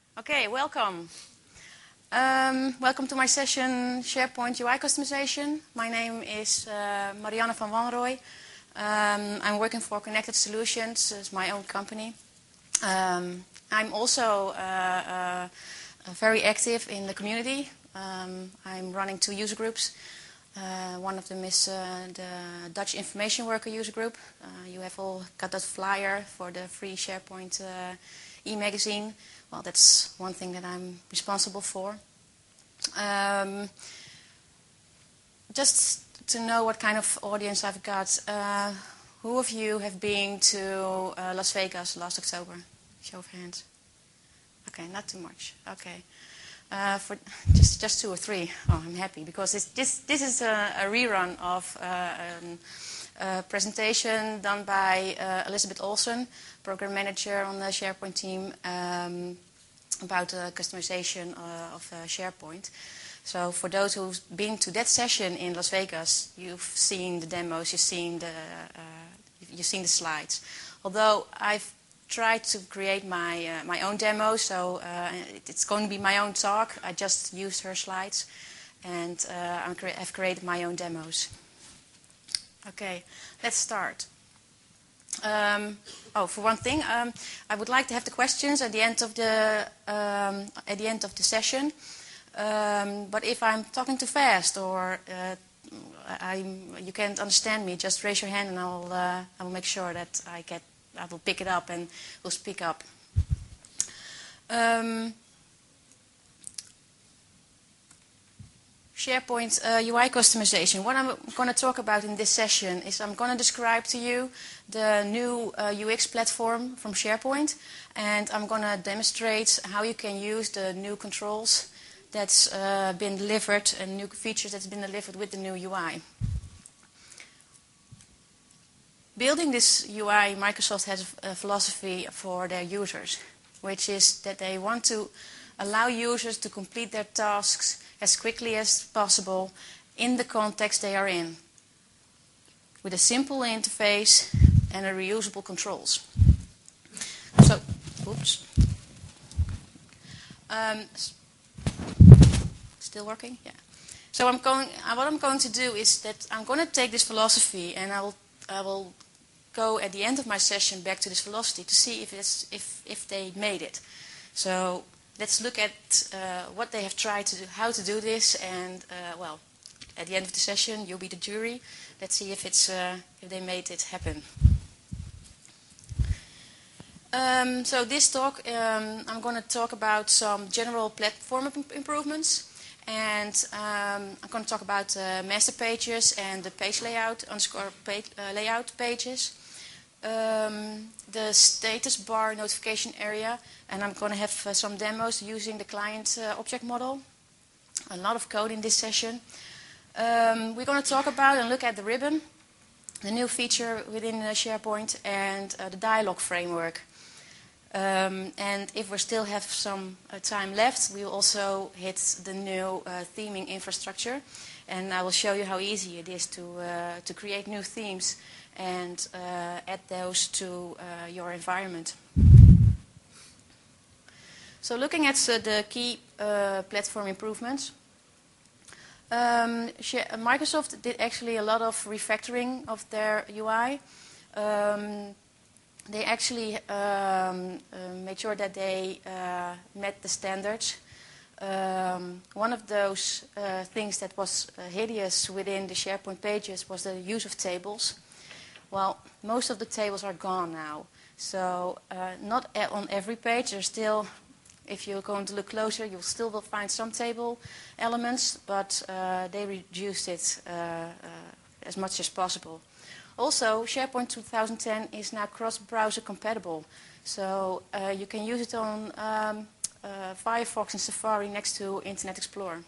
Okay, welcome. Welcome to my session, SharePoint UI Customization. My name is Marianne van Wanrooy. I'm working for Connected Solutions, it's my own company. I'm also very active in the community. I'm running 2 user groups. One of them is the Dutch Information Worker user group. You have all got that flyer for the free SharePoint e-magazine. Well, that's one thing that I'm responsible for. Just to know what kind of audience I've got, who of you have been to Las Vegas last October? Show of hands. Okay, not too much. Okay. For just 2 or 3. Oh, I'm happy because this is a rerun of a presentation done by Elizabeth Olsen, program manager on the SharePoint team, about the customization of SharePoint. So for those who've been to that session in Las Vegas, you've seen the demos, you've seen the slides. Although I've tried to create my own demo, so it's going to be my own talk. I just used her slides, and I've created my own demos. Okay, let's start. For one thing, I would like to have the questions at the end of the session. But if I'm talking too fast or you can't understand me, just raise your hand and I will make sure that I will pick it up and will speak up. SharePoint UI customization. What I'm going to talk about in this session is I'm going to describe to you the new UX platform from SharePoint, and I'm going to demonstrate how you can use the new controls that's been delivered and new features that's been delivered with the new UI. Building this UI, Microsoft has a philosophy for their users, which is that they want to allow users to complete their tasks as quickly as possible in the context they are in, with a simple interface and a reusable controls. So, oops. Still working? Yeah. So what I'm going to do is that I'm going to take this philosophy and I will go at the end of my session back to this philosophy to see if they made it. So let's look at what they have tried to do, how to do this, and at the end of the session, you'll be the jury. Let's see if they made it happen. So this talk, I'm going to talk about some general platform improvements, and I'm going to talk about master pages and the page layout, layout pages. The status bar notification area, and I'm going to have some demos using the client object model. A lot of code in this session. We're going to talk about and look at the ribbon, the new feature within SharePoint, and the dialog framework. And if we still have some time left, we will also hit the new theming infrastructure, and I will show you how easy it is to create new themes and add those to your environment. So looking at the key platform improvements, Microsoft did actually a lot of refactoring of their UI. They actually made sure that they met the standards. One of those things that was hideous within the SharePoint pages was the use of tables. Well, most of the tables are gone now. So not on every page. There's still, if you're going to look closer, you'll still will find some table elements, but they reduced it as much as possible. Also, SharePoint 2010 is now cross-browser compatible. So you can use it on Firefox and Safari next to Internet Explorer.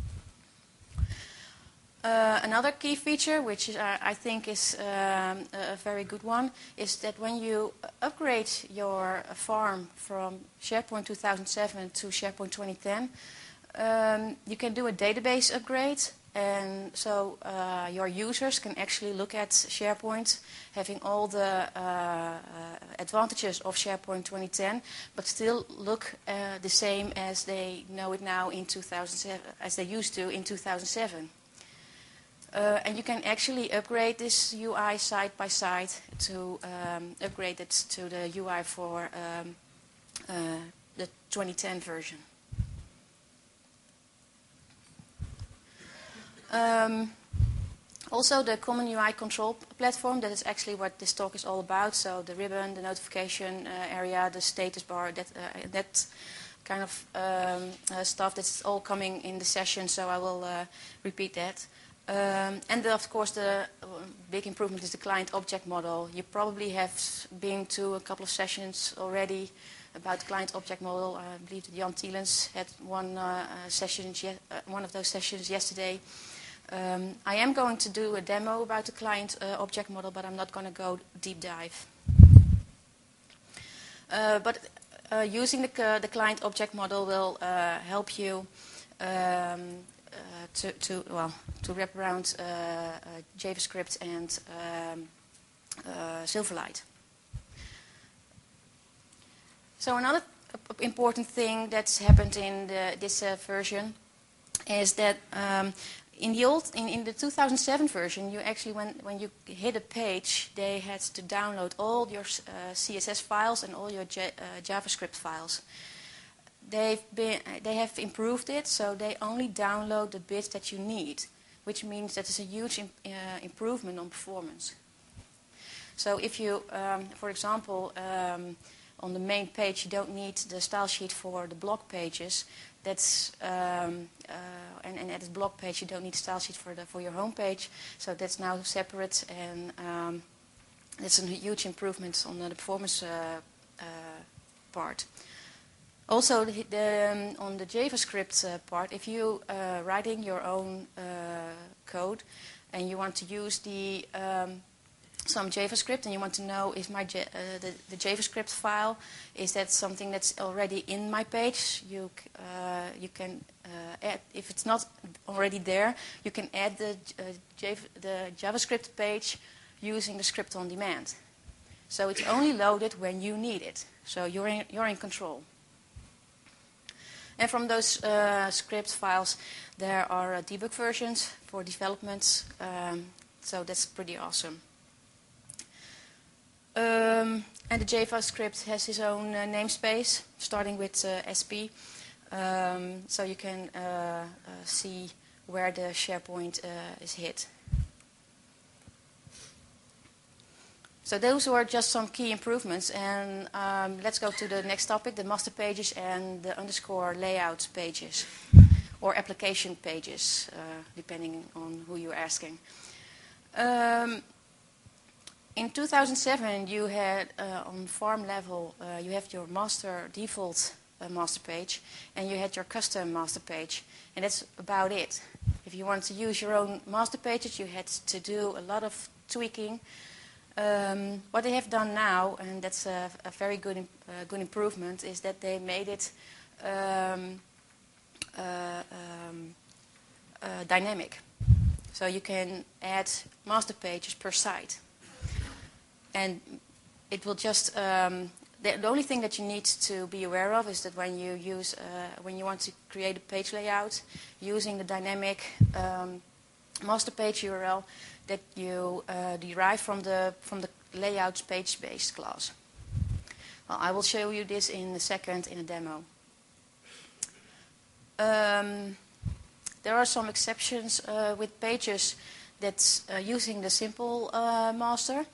Another key feature, which I think is a very good one, is that when you upgrade your farm from SharePoint 2007 to SharePoint 2010, you can do a database upgrade And so your users can actually look at SharePoint, having all the advantages of SharePoint 2010, but still look the same as they know it now in 2007, as they used to in 2007. And you can actually upgrade this UI side by side to upgrade it to the UI for the 2010 version. Also, the Common UI Control Platform, that is actually what this talk is all about. So the ribbon, the notification area, the status bar, that kind of stuff, that's all coming in the session, so I will repeat that. And of course, the big improvement is the client object model. You probably have been to a couple of sessions already about the client object model. I believe that Jan Thielens had one of those sessions yesterday. I am going to do a demo about the client object model, but I'm not going to go deep dive. But using the client object model will help you to wrap around JavaScript and Silverlight. So another important thing that's happened in this version is that in the 2007 version, you actually when you hit a page, they had to download all your CSS files and all your JavaScript files. They have improved it, so they only download the bits that you need, which means that it's a huge improvement on performance. So if you, for example, on the main page, you don't need the style sheet for the blog pages. That's and at the blog page, you don't need a style sheet for your home page. So that's now separate, and it's a huge improvement on the performance part. Also, on the JavaScript part, if you writing your own code and you want to use some JavaScript and you want to know if the JavaScript file, is that something that's already in my page, you can add, if it's not already there, you can add the JavaScript page using the script on demand. So it's only loaded when you need it. So you're in control. And from those script files, there are debug versions for developments. So that's pretty awesome. And the JavaScript has its own namespace, starting with SP. So you can see where the SharePoint is hit. So those were just some key improvements, and let's go to the next topic, the master pages and the underscore layout pages, or application pages, depending on who you're asking. In 2007, you had, on farm level, you have your master default master page, and you had your custom master page, and that's about it. If you want to use your own master pages, you had to do a lot of tweaking. What they have done now, and that's a very good improvement, is that they made it dynamic. So you can add master pages per site. And it will just, the only thing that you need to be aware of is that when you want to create a page layout using the dynamic master page URL, that you derive from the layouts page-based class. Well, I will show you this in a second in a demo. There are some exceptions with pages that's using the simple master.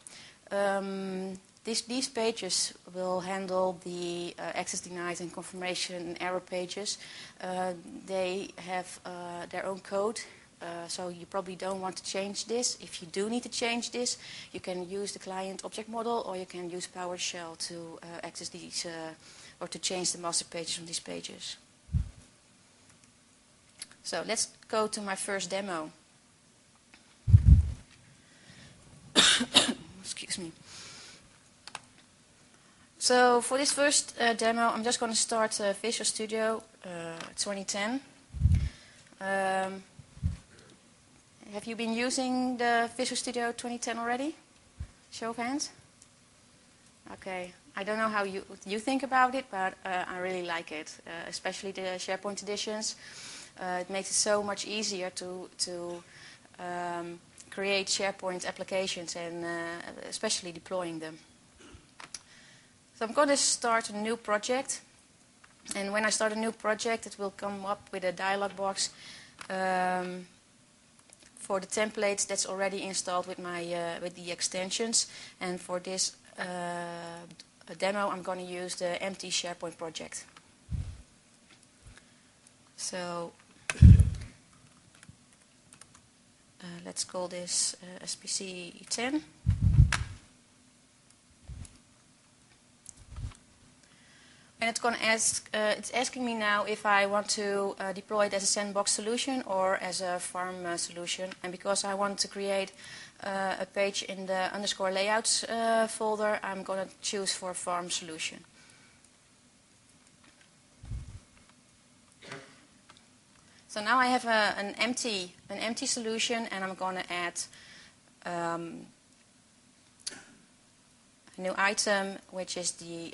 These pages will handle the access denied and confirmation and error pages. They have their own code. So you probably don't want to change this. If you do need to change this, you can use the client object model, or you can use PowerShell to access these or to change the master pages from these pages. So let's go to my first demo. Excuse me. So for this first demo, I'm just going to start Visual Studio 2010. have you been using the Visual Studio 2010 already? Show of hands. Okay, I don't know how you think about it, but I really like it, especially the SharePoint editions. It makes it so much easier to create SharePoint applications and especially deploying them. So I'm going to start a new project, and when I start a new project, it will come up with a dialog box for the templates that's already installed with with the extensions. And for this demo, I'm going to use the empty SharePoint project. So let's call this SPC 10. And it's going to ask. It's asking me now if I want to deploy it as a sandbox solution or as a farm solution. And because I want to create a page in the underscore layouts folder, I'm going to choose for farm solution. So now I have an empty solution, and I'm going to add a new item, which is the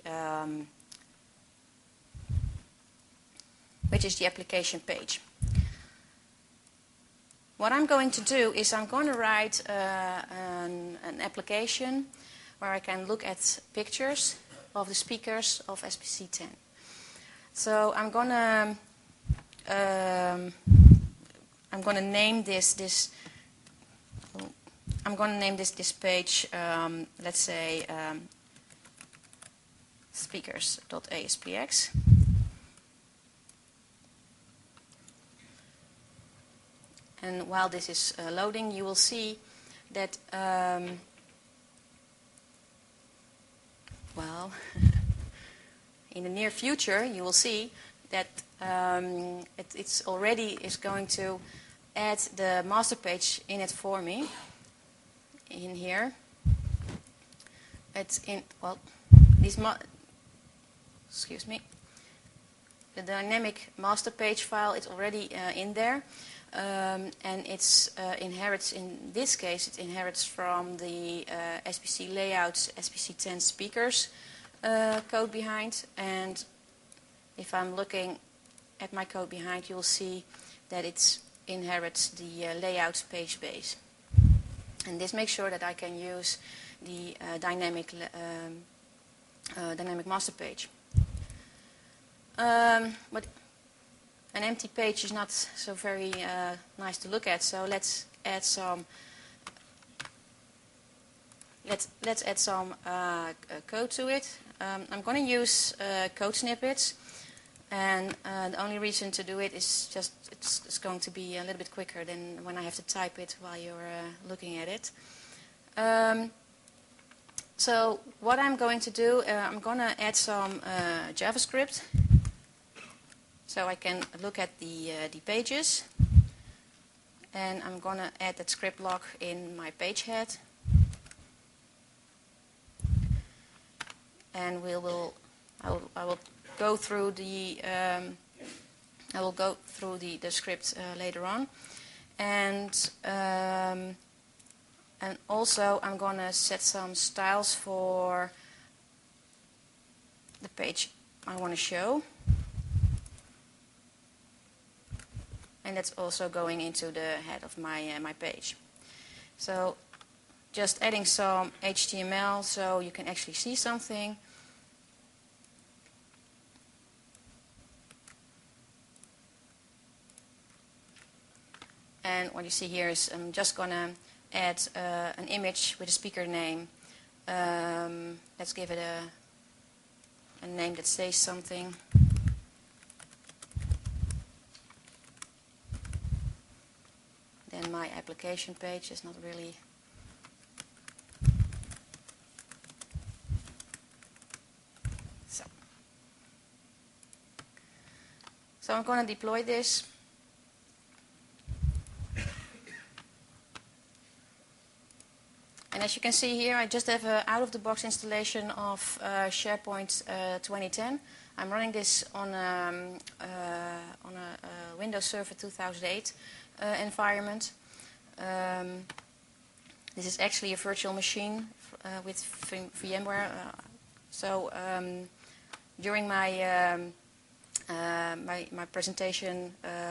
application page. What I'm going to do is I'm going to write an application where I can look at pictures of the speakers of SPC 10. So I'm going to name this page, let's say speakers.aspx. And while this is loading, you will see that, well, in the near future, you will see that it's already is going to add the master page in it for me. In here, it's in, well, excuse me, the dynamic master page file is already in there. And it inherits, in this case, it inherits from the SPC layouts, SPC 10 speakers code behind. And if I'm looking at my code behind, you'll see that it inherits the layouts page base. And this makes sure that I can use the dynamic master page. But an empty page is not so very nice to look at, so let's add some. Let's add some code to it. I'm going to use code snippets, and the only reason to do it is just it's going to be a little bit quicker than when I have to type it while you're looking at it. So what I'm going to do, I'm going to add some JavaScript. So I can look at the pages, and I'm going to add that script block in my page head, and I will go through the script later on, and also I'm going to set some styles for the page I want to show. And that's also going into the head of my page. So just adding some HTML so you can actually see something. And what you see here is I'm just going to add an image with a speaker name. Let's give it a name that says something. Then my application page is not really. So I'm going to deploy this. And as you can see here, I just have an out-of-the-box installation of SharePoint 2010. I'm running this on a Windows Server 2008 environment. This is actually a virtual machine with VMware. During my my presentation,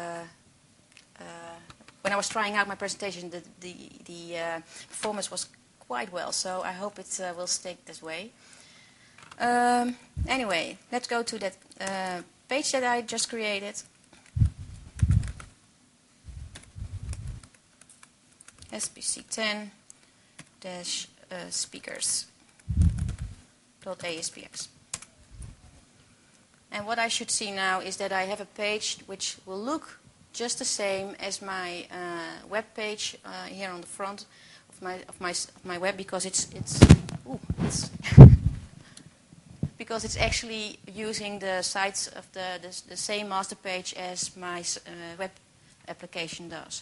when I was trying out my presentation, the performance was quite well. So I hope it will stay this way. Anyway, let's go to that page that I just created. spc10-speakers.aspx. And what I should see now is that I have a page which will look just the same as my web page here on the front of my web, because it's because it's actually using the sites of the same master page as my web application does.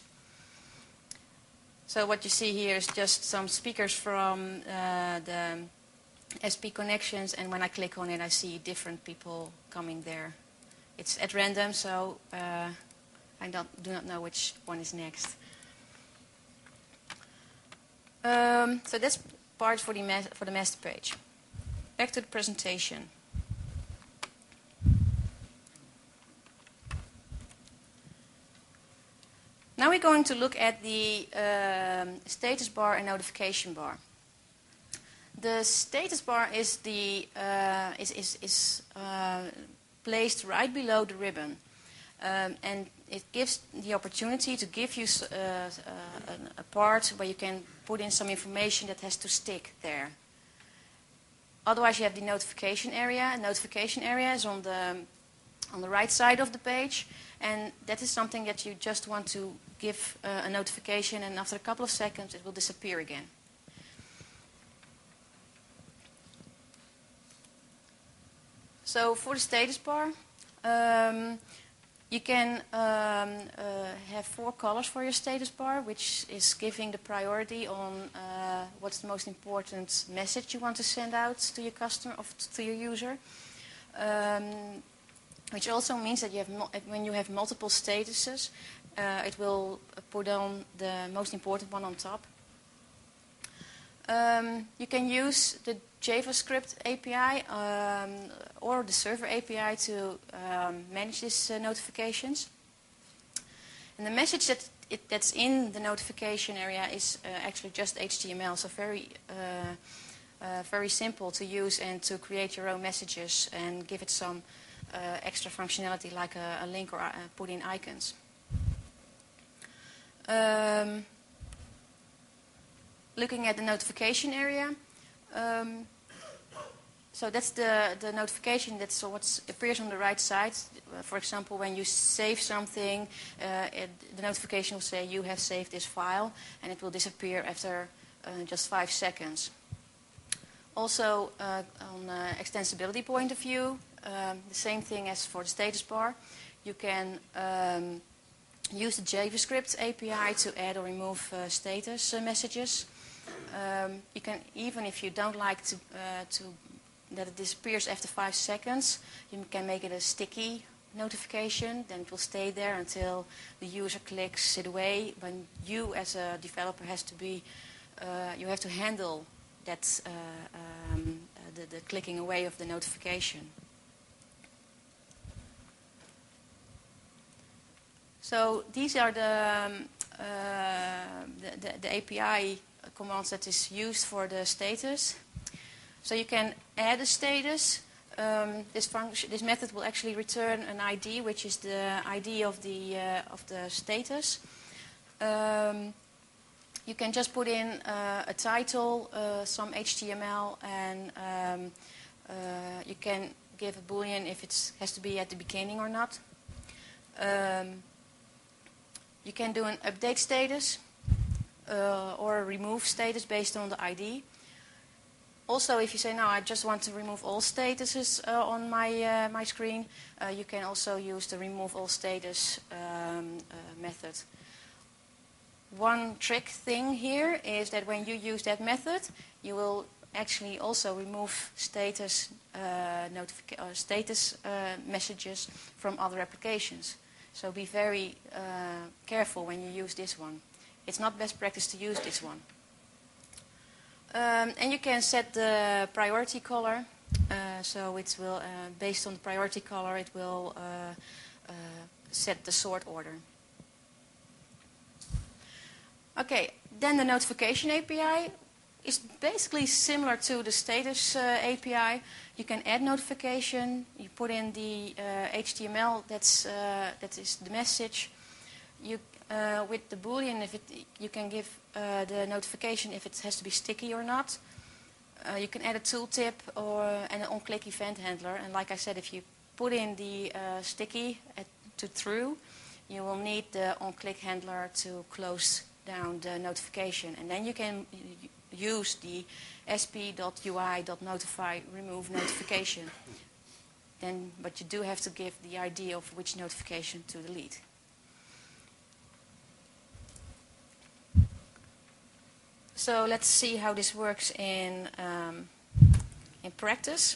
So what you see here is just some speakers from the SP connections, and when I click on it, I see different people coming there. It's at random, so I do not know which one is next. So that's part for the master page. Back to the presentation. Now we're going to look at the status bar and notification bar. The status bar is placed right below the ribbon, and it gives the opportunity to give you a part where you can put in some information that has to stick there. Otherwise, you have the notification area. Notification area is on the right side of the page, and that is something that you just want to give a notification, and after a couple of seconds, it will disappear again. So for the status bar, you can have 4 colors for your status bar, which is giving the priority on what's the most important message you want to send out to your customer or to your user. Which also means that when you have multiple statuses, it will put on the most important one on top. You can use the JavaScript API or the server API to manage these notifications. And the message that's in the notification area is actually just HTML, so very simple to use and to create your own messages and give it some extra functionality like a link or put in icons. Looking at the notification area, so that's the notification, that's what appears on the right side. For example, when you save something, the notification will say you have saved this file, and it will disappear after just 5 seconds. Also, on an extensibility point of view, the same thing as for the status bar. You can use the JavaScript API to add or remove status messages. You can, even if you don't like that it disappears after 5 seconds, you can make it a sticky notification. Then it will stay there until the user clicks it away. When you, as a developer, you have to handle that the clicking away of the notification. So these are the API commands that is used for the status. So you can add a status. This method will actually return an ID, which is the ID of the status. You can just put in a title, some HTML, and you can give a boolean if it has to be at the beginning or not. You can do an update status or a remove status based on the ID. Also, if you say, no, I just want to remove all statuses on my screen, you can also use the remove all status method. One trick thing here is that when you use that method, you will actually also remove status messages from other applications. So be very careful when you use this one. It's not best practice to use this one. And you can set the priority color. So it will, based on the priority color, it will set the sort order. Okay, then the notification API is basically similar to the status API. You can add notification. You put in the HTML that is the message. You with the Boolean, you can give the notification if it has to be sticky or not. You can add a tooltip and an on-click event handler. And like I said, if you put in the sticky to true, you will need the on-click handler to close down the notification. And then you can use the sp.ui.notify remove notification. But you do have to give the ID of which notification to delete. So let's see how this works in practice.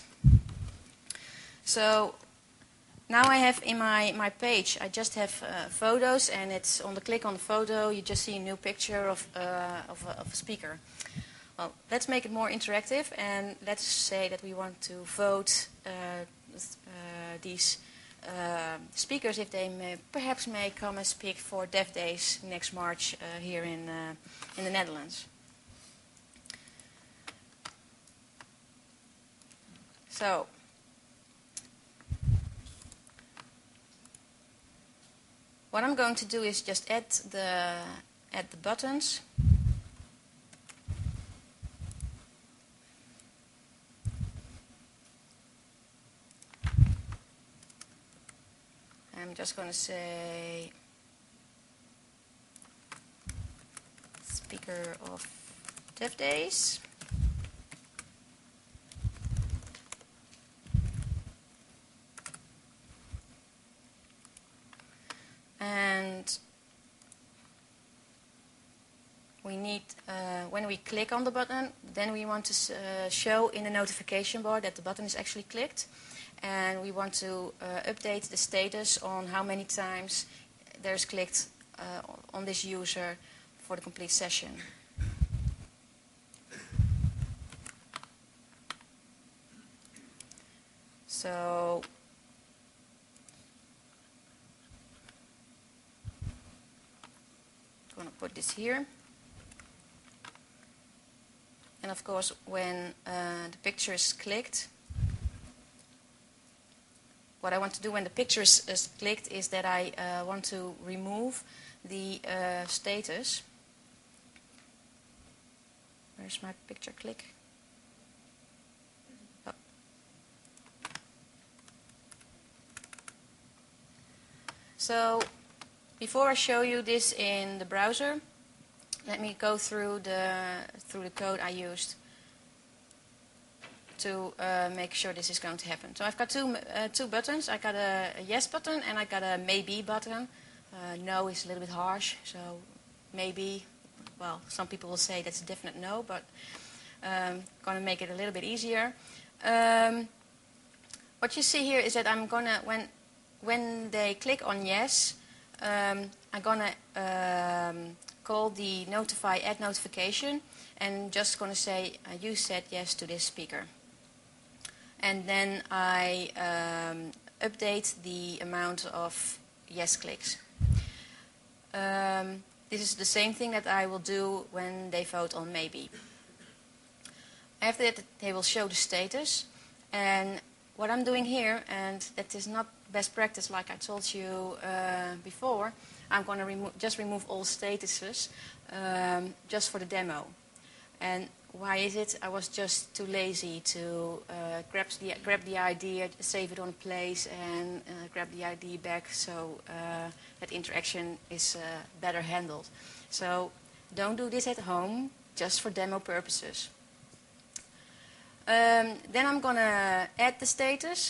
So now I have in my page, I just have photos, and it's on the click on the photo, you just see a new picture of a speaker. Well, let's make it more interactive, and let's say that we want to vote these speakers if they perhaps may come and speak for Dev Days next March here in the Netherlands. So, what I'm going to do is just add the buttons. I'm just going to say speaker of Dev Days. And we need, when we click on the button, then we want to show in the notification bar that the button is actually clicked. And we want to update the status on how many times there's clicked on this user for the complete session. So I'm going to put this here. And of course, when the picture is clicked, what I want to do when the picture is clicked is that I want to remove the status. Where's my picture click? Oh. So before I show you this in the browser, let me go through the code I used to make sure this is going to happen. So I've got two buttons. I got a yes button and I got a maybe button. No is a little bit harsh, so maybe. Well, some people will say that's a definite no, but going to make it a little bit easier. What you see here is that I'm gonna when they click on yes, I'm gonna call the notify add notification and just gonna say you said yes to this speaker. And then I update the amount of yes clicks. This is the same thing that I will do when they vote on maybe. After that, they will show the status. And what I'm doing here, and that is not best practice like I told you before, I'm going to just remove all statuses just for the demo. And why is it? I was just too lazy to grab the ID, save it on place, and grab the ID back, so that interaction is better handled. So don't do this at home, just for demo purposes. Then I'm going to add the status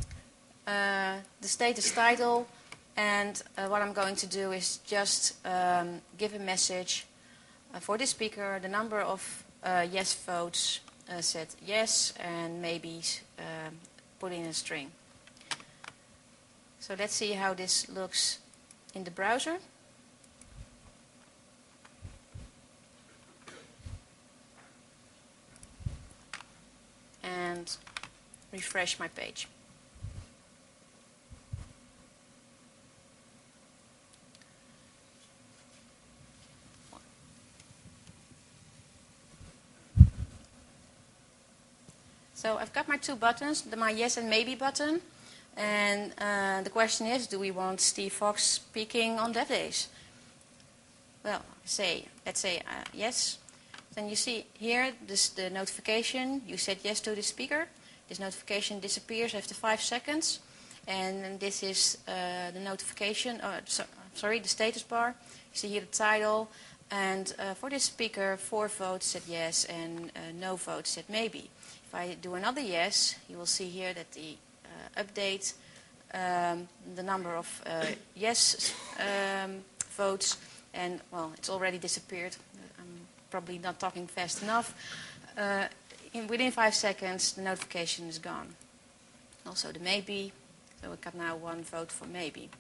title, and what I'm going to do is just give a message for this speaker. The number of yes votes said yes, and maybe put in a string. So let's see how this looks in the browser. refresh my page. So I've got my two buttons, my yes and maybe button. And the question is, do we want Steve Fox speaking on Dev Days? Well, let's say yes. Then you see here the notification. You said yes to the speaker. This notification disappears after 5 seconds. And this is the notification, the status bar. You see here the title. And for this speaker, 4 votes said yes and no votes said maybe. If I do another yes, you will see here that the update the number of yes votes, and well, it's already disappeared. I'm probably not talking fast enough. Within 5 seconds, the notification is gone. Also the maybe, so we got now 1 vote for maybe.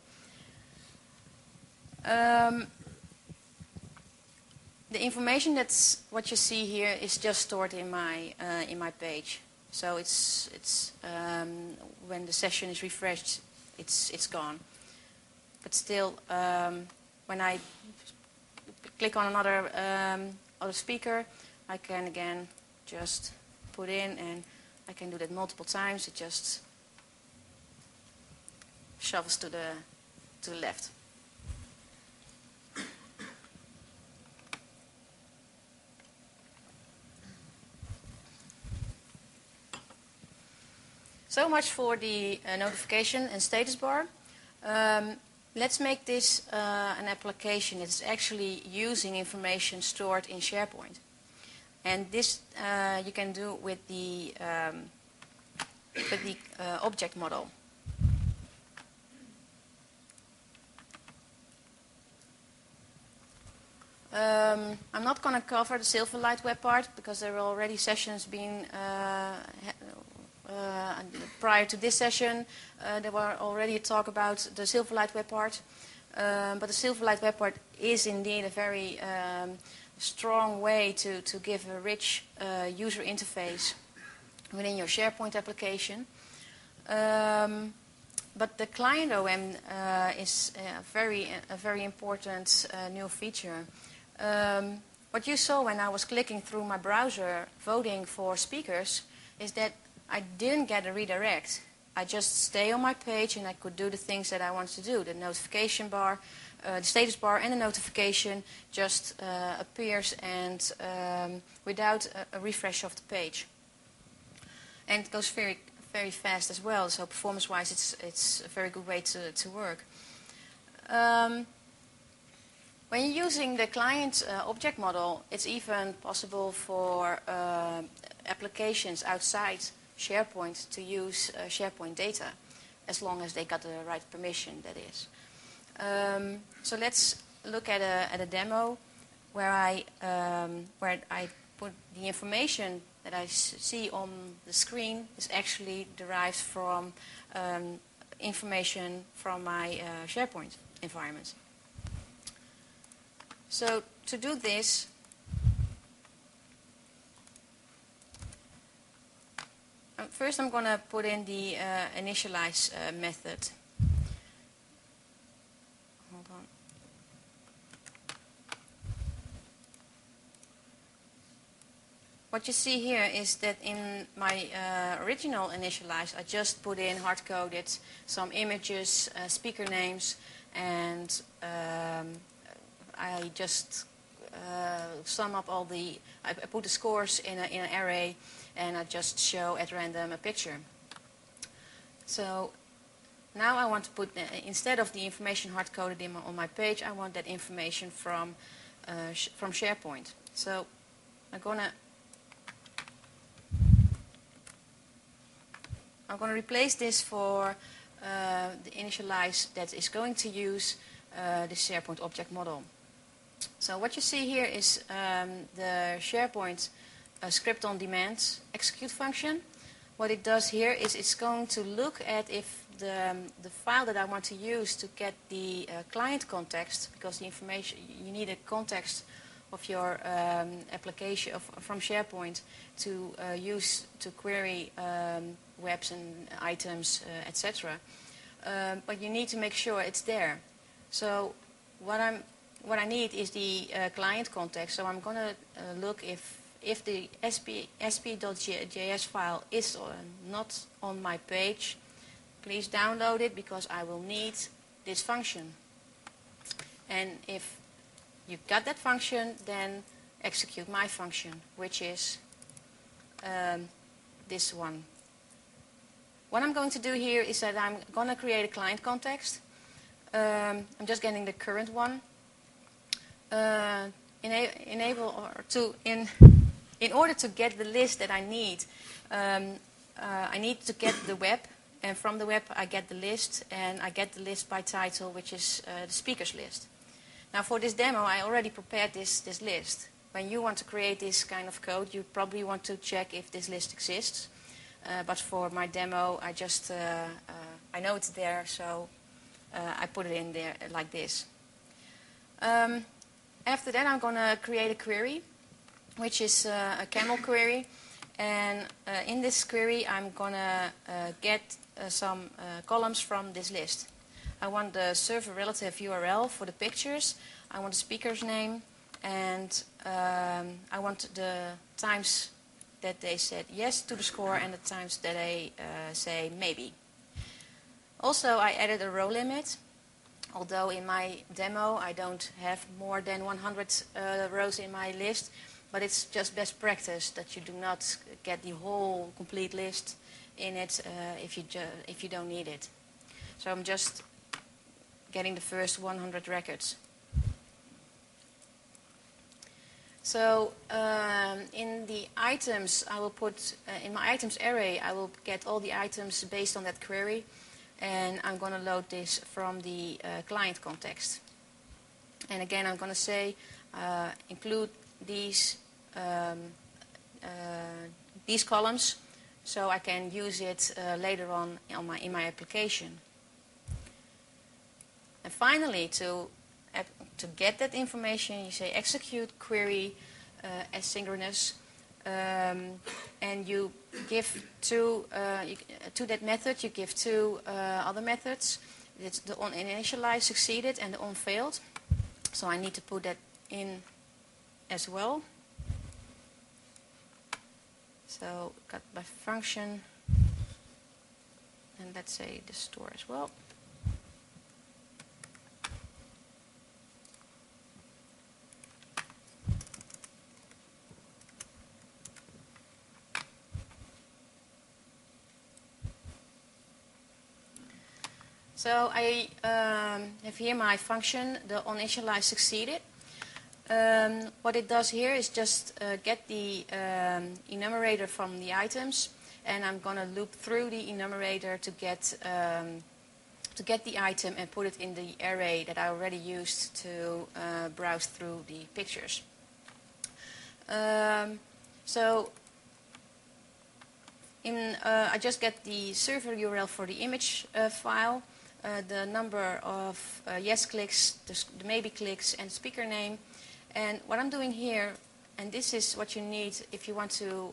The information that's what you see here is just stored in my page. So it's when the session is refreshed, it's gone. But still, when I click on another other speaker, I can again just put in, and I can do that multiple times. It just shovels to the left. So much for the notification and status bar. Let's make this an application that's actually using information stored in SharePoint. And this you can do with the object model. I'm not going to cover the Silverlight web part because there were already sessions being prior to this session. There were already a talk about the Silverlight web part. But the Silverlight web part is indeed a very strong way to give a rich user interface within your SharePoint application. But the client OM is a very important new feature. What you saw when I was clicking through my browser voting for speakers is that I didn't get a redirect. I just stay on my page and I could do the things that I want to do. The notification bar, the status bar and the notification just appears and without a refresh of the page. And it goes very, very fast as well. So performance-wise, it's a very good way to work. When you're using the client object model, it's even possible for applications outside SharePoint to use SharePoint data, as long as they got the right permission, that is. So let's look at a demo where I put the information that I see on the screen is actually derived from information from my SharePoint environment. So to do this, first I'm going to put in the initialize method. Hold on. What you see here is that in my original initialize, I just put in hard-coded some images, speaker names, and I just sum up all the, I put the scores in an array, and I just show at random a picture. So now I want to put, instead of the information hard-coded on my page, I want that information from SharePoint. So I'm going to replace this for the initialize that is going to use the SharePoint object model. So what you see here is the SharePoint script on demand execute function. What it does here is it's going to look at if the file that I want to use to get the client context, because the information, you need a context of your application from SharePoint to use to query webs and items, etc. But you need to make sure it's there. So what I need is the client context. So I'm going to look if the sp.js file is not on my page, please download it because I will need this function. And if you got that function, then execute my function, which is this one. What I'm going to do here is that I'm going to create a client context. I'm just getting the current one. In order to get the list that I need to get the web, and from the web I get the list, and I get the list by title, which is the speakers list. Now for this demo, I already prepared this list. When you want to create this kind of code, you probably want to check if this list exists. But for my demo, I know it's there, so I put it in there like this. After that, I'm going to create a query, which is a camel query. And in this query, I'm going to get some columns from this list. I want the server relative URL for the pictures. I want the speaker's name. And I want the times that they said yes to the score and the times that they say maybe. Also, I added a row limit. Although in my demo I don't have more than 100 rows in my list, but it's just best practice that you do not get the whole complete list in it if you don't need it. So I'm just getting the first 100 records. So in the items, I will put in my items array, I will get all the items based on that query. And I'm going to load this from the client context. And again, I'm going to say include these columns so I can use it later on in my application. And finally, to get that information, you say execute query asynchronous. And you give to that method, you give two other methods. It's the onInitialize succeeded and the onFailed. So I need to put that in as well. So got by function, and let's say the store as well. So I have here my function, the onInitialize succeeded. What it does here is just get the enumerator from the items, and I'm going to loop through the enumerator to get the item and put it in the array that I already used to browse through the pictures. I just get the server URL for the image file. The number of yes clicks, the maybe clicks, and speaker name. And what I'm doing here, and this is what you need if you want to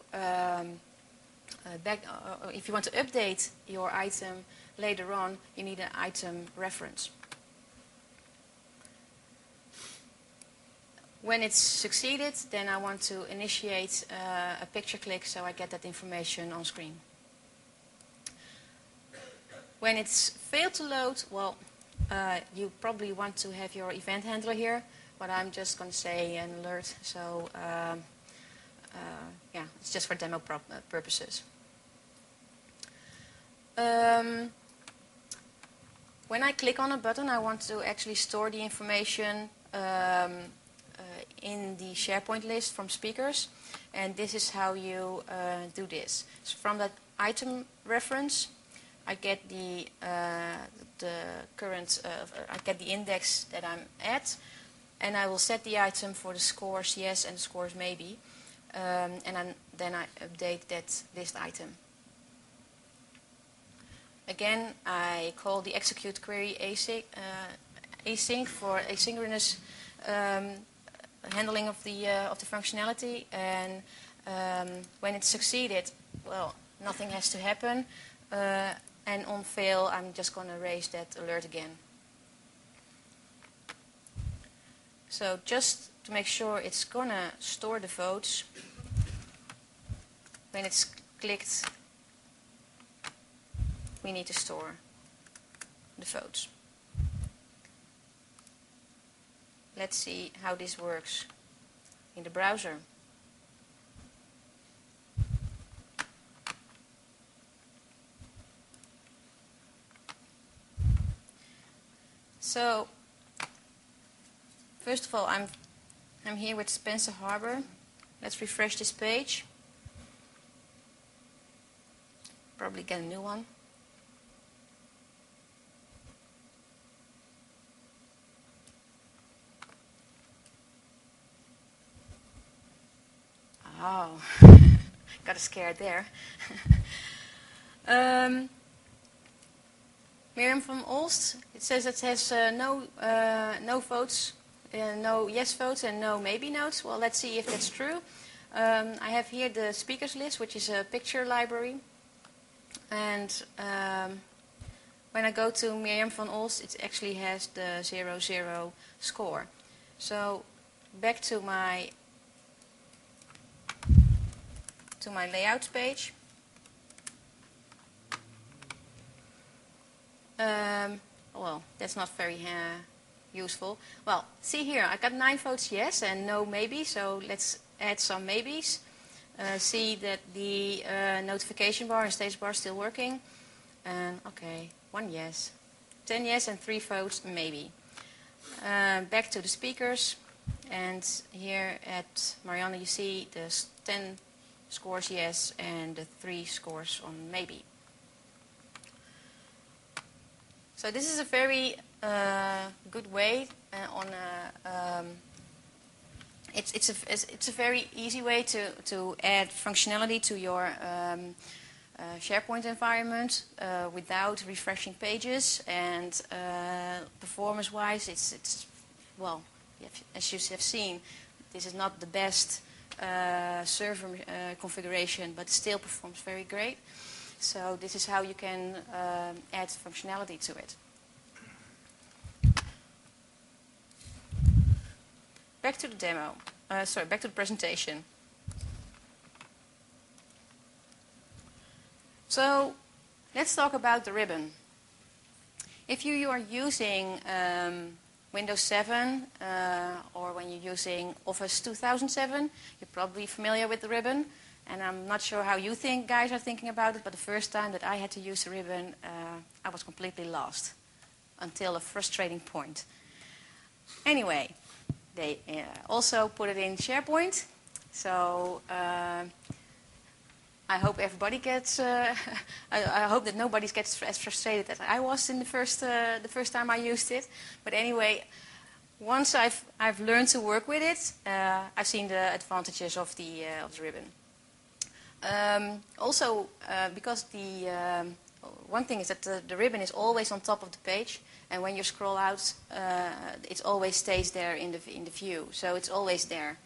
update your item later on, you need an item reference. When it's succeeded, then I want to initiate a picture click so I get that information on screen. When it's failed to load, well, you probably want to have your event handler here, but I'm just going to say an alert. So, yeah, it's just for demo purposes. When I click on a button, I want to actually store the information in the SharePoint list from speakers, and this is how you do this. So from that item reference, I get the current, I get the index that I'm at, and I will set the item for the scores yes and the scores maybe, and then I update that list item. Again, I call the execute query async for asynchronous handling of the functionality, and when it's succeeded, well, nothing has to happen. And on fail, I'm just going to raise that alert again. So just to make sure it's going to store the votes, when it's clicked, we need to store the votes. Let's see how this works in the browser. So, first of all, I'm here with Spencer Harbor. Let's refresh this page. Probably get a new one. Oh, got scared there. Miriam van Olst, it says it has no votes, no yes votes and no maybe notes. Well, let's see if that's true. I have here the speakers list, which is a picture library. And when I go to Miriam van Olst, it actually has the 0-0 score. So back to my layouts page. Well, that's not very useful. Well, see here, I got 9 votes yes and no maybe, so let's add some maybes. See that the notification bar and status bar is still working. Okay, 1 yes, 10 yes and 3 votes maybe. Back to the speakers, and here at Marianne you see the 10 scores yes and the 3 scores on maybe. So this is a very good way it's a very easy way to add functionality to your SharePoint environment without refreshing pages, and performance-wise, it's well, as you have seen, this is not the best server configuration, but still performs very great. So this is how you can add functionality to it. Back to the demo. Back to the presentation. So let's talk about the ribbon. If you are using Windows 7 or when you're using Office 2007, you're probably familiar with the ribbon. And I'm not sure how you guys are thinking about it, but the first time that I had to use the ribbon, I was completely lost until a frustrating point. Anyway, they also put it in SharePoint, so I hope everybody gets. I hope that nobody gets as frustrated as I was in the first time I used it. But anyway, once I've learned to work with it, I've seen the advantages of the ribbon. Also, because one thing is that the ribbon is always on top of the page, and when you scroll out, it always stays there in the view, so it's always there.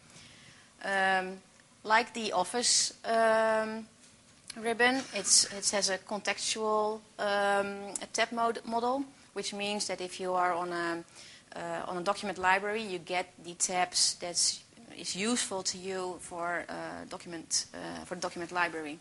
Like the Office ribbon, it has a contextual tab model, which means that if you are on a document library, you get the tabs that's is useful to you for the document library.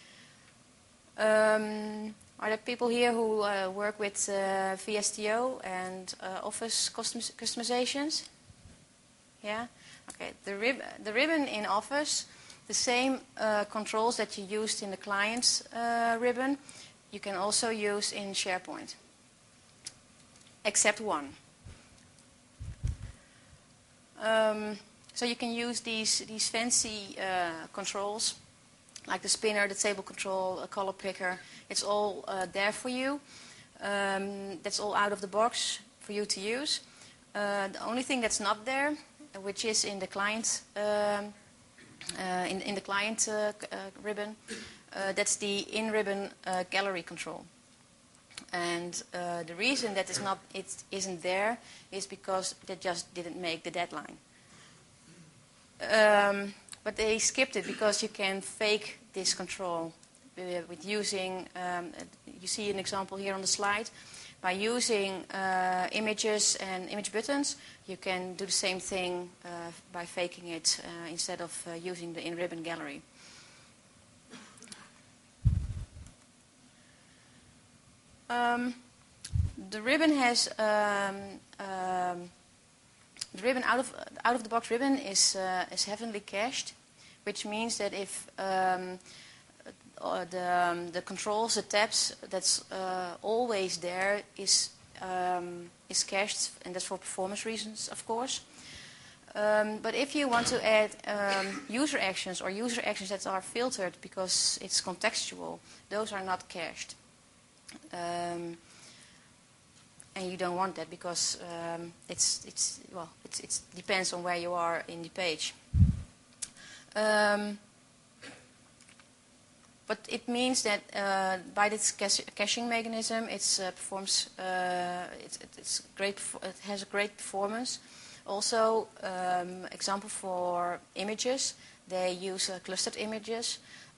Are there people here who work with VSTO and Office customizations? Yeah. Okay. The ribbon in Office, the same controls that you used in the client's ribbon, you can also use in SharePoint, except one. So you can use these fancy controls, like the spinner, the table control, a color picker. It's all there for you. That's all out of the box for you to use. The only thing that's not there, which is in the client in the client ribbon, that's the in-ribbon gallery control. And the reason that it isn't there is because they just didn't make the deadline. But they skipped it because you can fake this control with using, you see an example here on the slide, by using images and image buttons, you can do the same thing by faking it instead of using the in-ribbon gallery. The ribbon has the ribbon out of the box ribbon is heavily cached, which means that if the controls, the tabs that's always there is cached, and that's for performance reasons, of course. But if you want to add user actions or user actions that are filtered because it's contextual, those are not cached. And you don't want that because it depends on where you are in the page. But it means that by this caching mechanism, it performs. It's great. It has a great performance. Also, example for images, they use clustered images.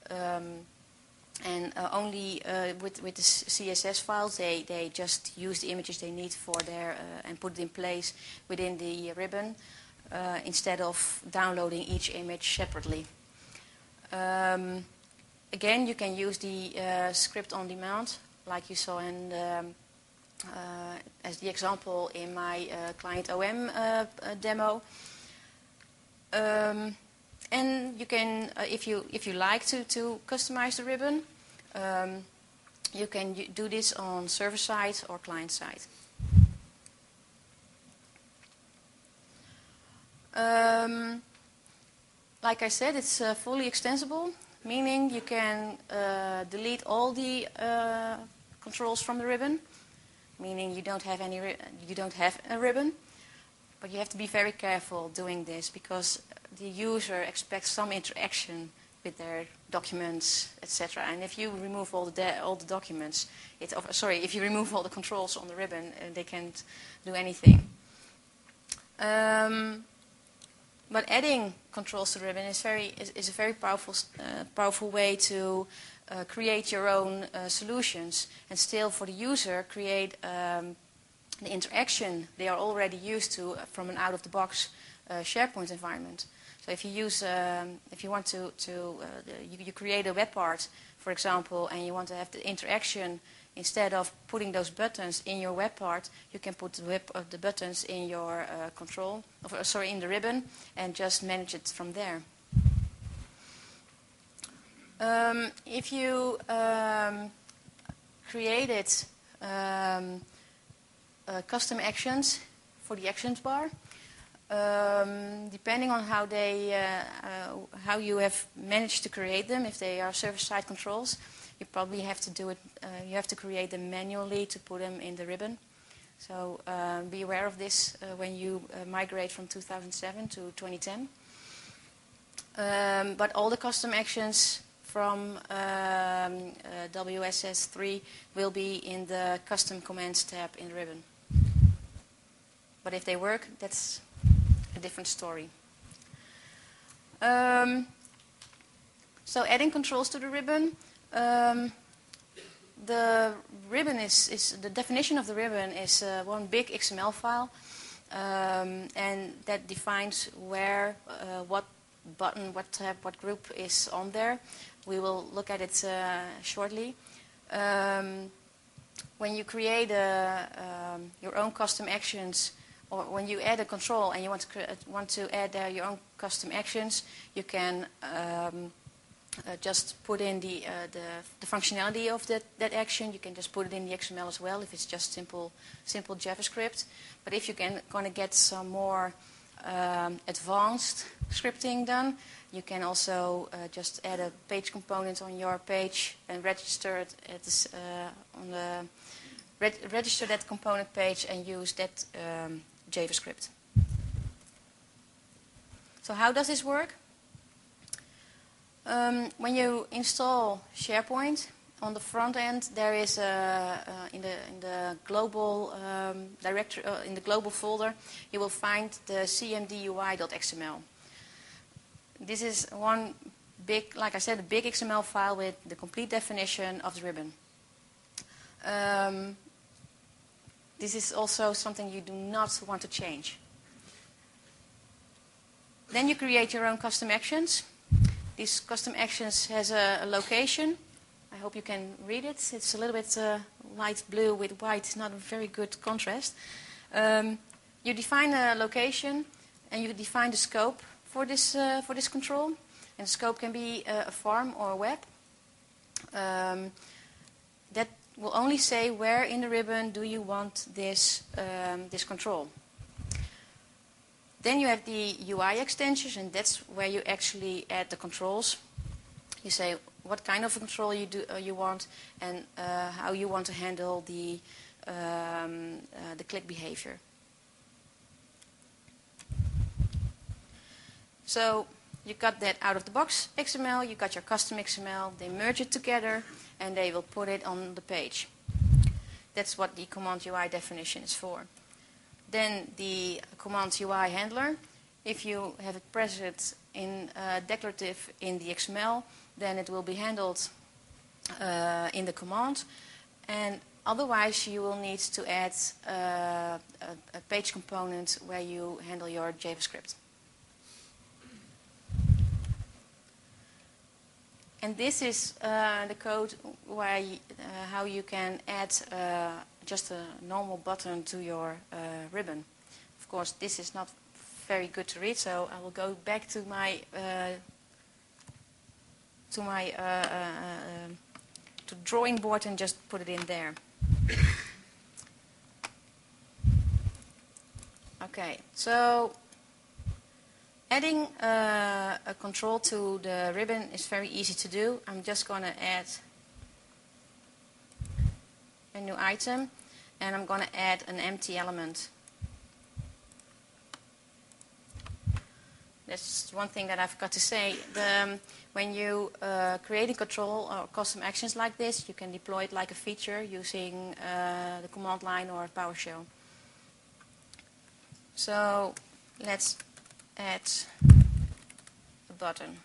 And only with the CSS files, they just use the images they need for their and put it in place within the ribbon instead of downloading each image separately. Again, you can use the script on demand, like you saw in as the example in my client OM demo. And you can, if you like to customize the ribbon, you can do this on server side or client side. Like I said, it's fully extensible, meaning you can delete all the controls from the ribbon, meaning you don't have a ribbon, but you have to be very careful doing this because the user expects some interaction with their documents, etc. And if you remove all the documents, if you remove all the controls on the ribbon, they can't do anything. But adding controls to the ribbon is a very powerful way to create your own solutions, and still for the user create the interaction they are already used to from an out-of-the-box SharePoint environment. So if you use, if you want you create a web part, for example, and you want to have the interaction, instead of putting those buttons in your web part, you can put the buttons in your in the ribbon, and just manage it from there. If you created custom actions for the actions bar, depending on how you have managed to create them, if they are server-side controls, you probably have to do it. You have to create them manually to put them in the ribbon. So be aware of this when you migrate from 2007 to 2010. But all the custom actions from WSS3 will be in the custom commands tab in the ribbon. But if they work, that's a different story. So adding controls to the ribbon. The ribbon is the definition of the ribbon is one big XML file, and that defines where, what button, what tab, what group is on there. We will look at it shortly. When you create your own custom actions, or when you add a control and you want to add your own custom actions, you can just put in the functionality of that action. You can just put it in the XML as well if it's just simple JavaScript. But if you're going to get some more advanced scripting done, you can also just add a page component on your page and register it register that component page and use that JavaScript. So how does this work? When you install SharePoint, on the front end there is in the global directory in the global folder you will find the cmdui.xml. This is one big, like I said, a big XML file with the complete definition of the ribbon. This is also something you do not want to change. Then you create your own custom actions. These custom actions has a location. I hope you can read it. It's a little bit light blue with white, not a very good contrast. You define a location and you define the scope for this control. And the scope can be a form or a web. That will only say where in the ribbon do you want this control. Then you have the UI extensions, and that's where you actually add the controls. You say what kind of control you want, and how you want to handle the click behavior. So you got that out of the box XML, you got your custom XML, they merge it together, and they will put it on the page. That's what the command UI definition is for. Then the command UI handler, if you have it present in declarative in the XML, then it will be handled in the command. And otherwise you will need to add a page component where you handle your JavaScript. And this is the code where how you can add just a normal button to your ribbon. Of course, this is not very good to read, so I will go back to my to drawing board and just put it in there. Okay, so adding a control to the ribbon is very easy to do. I'm just going to add a new item, and I'm going to add an empty element. That's one thing that I forgot to say. When you create a control or custom actions like this, you can deploy it like a feature using the command line or PowerShell. So let's add a button.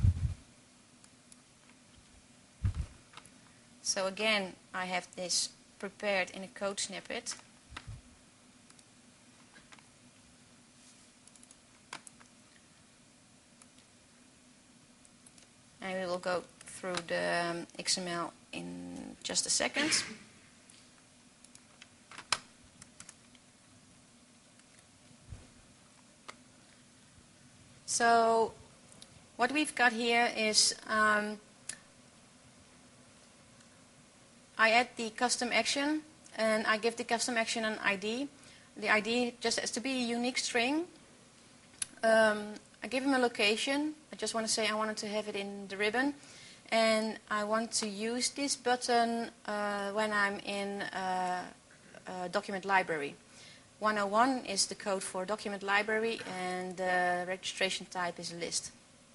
So again, I have this prepared in a code snippet. And we will go through the XML in just a second. So what we've got here is I add the custom action, and I give the custom action an ID. The ID just has to be a unique string. I give him a location. I just want to say I wanted to have it in the ribbon, and I want to use this button when I'm in a document library. 101 is the code for document library, and the registration type is a list.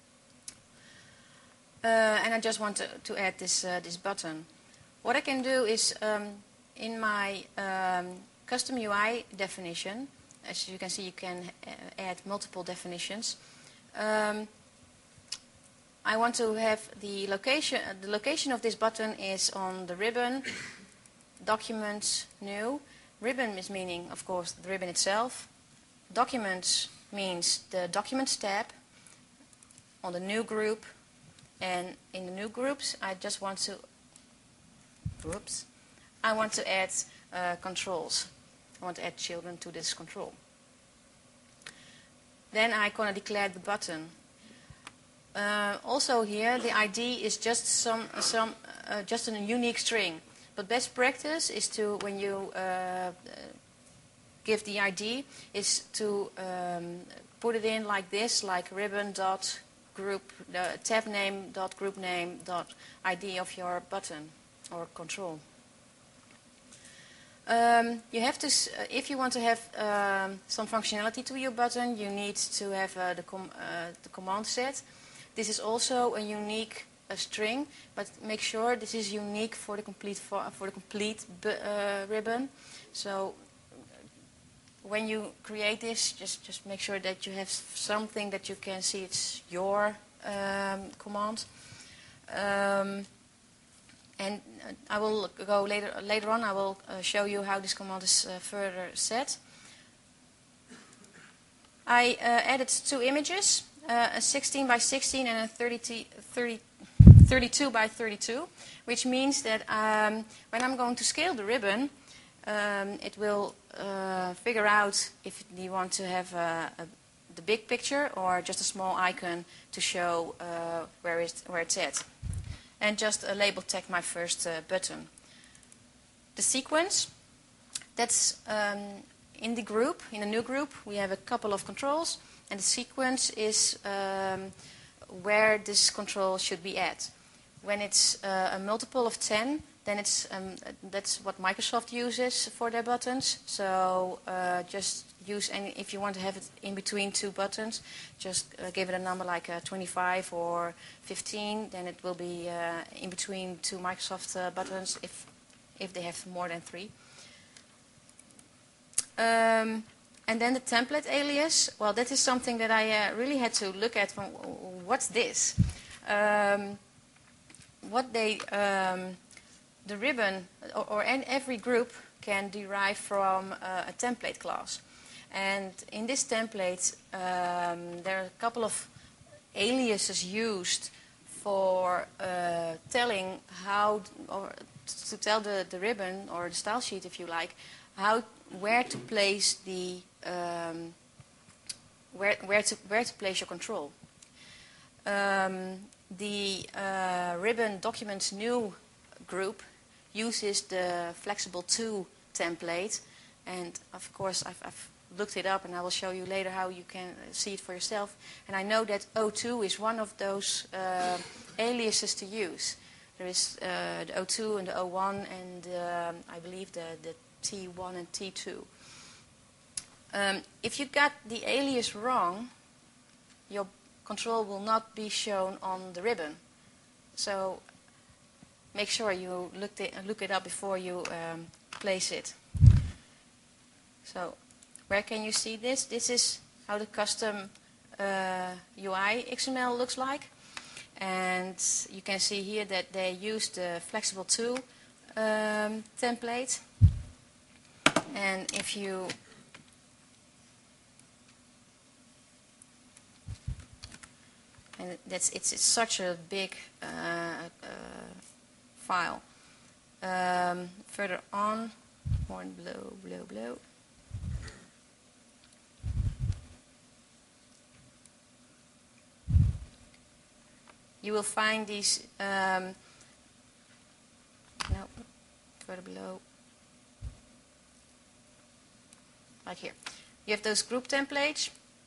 And I just want to add this button. What I can do is in my custom UI definition, as you can see, you can add multiple definitions. I want to have the location. The location of this button is on the ribbon, documents, new. Ribbon is meaning, of course, the ribbon itself. Documents means the documents tab on the new group. And in the new groups, I just want to, I want to add controls. I want to add children to this control. Then I'm going to declare the button. Also here, the ID is just just a unique string. But best practice is to, when you give the ID, is to put it in like this, like ribbon.group, tab name dot group name dot ID of your button or control. You have to, if you want to have some functionality to your button, you need to have the command set. This is also a unique string, but make sure this is unique for the complete ribbon. So when you create this, just make sure that you have something that you can see it's your command. And I will go later on. I will show you how this command is further set. I added two images, a 16 by 16 and a 32 by 32, which means that when I'm going to scale the ribbon, it will figure out if you want to have the big picture or just a small icon to show where it's at. And just a label tag my first button. The sequence, that's in the group, in a new group, we have a couple of controls, and the sequence is where this control should be at. When it's a multiple of 10, then it's that's what Microsoft uses for their buttons. So just use any, if you want to have it in between two buttons, just give it a number like 25 or 15. Then it will be in between two Microsoft buttons if they have more than 3. And then the template alias. Well, that is something that I really had to look at. From, what's this? What they the ribbon or every group can derive from a template class. And in this template, there are a couple of aliases used for telling how, or to tell the ribbon or the style sheet, if you like, where to place the where to place your control. The ribbon documents new group uses the flexible 2 template, and of course I've looked it up, and I will show you later how you can see it for yourself. And I know that O2 is one of those aliases to use. There is the O2 and the O1 and I believe the T1 and T2. If you got the alias wrong, your control will not be shown on the ribbon. So make sure you look it up before you place it. So where can you see this? This is how the custom UI XML looks like. And you can see here that they use the flexible 2 template. And if you and it's such a big file. Further on, more below. You will find these, no, further below, like here. You have those group templates.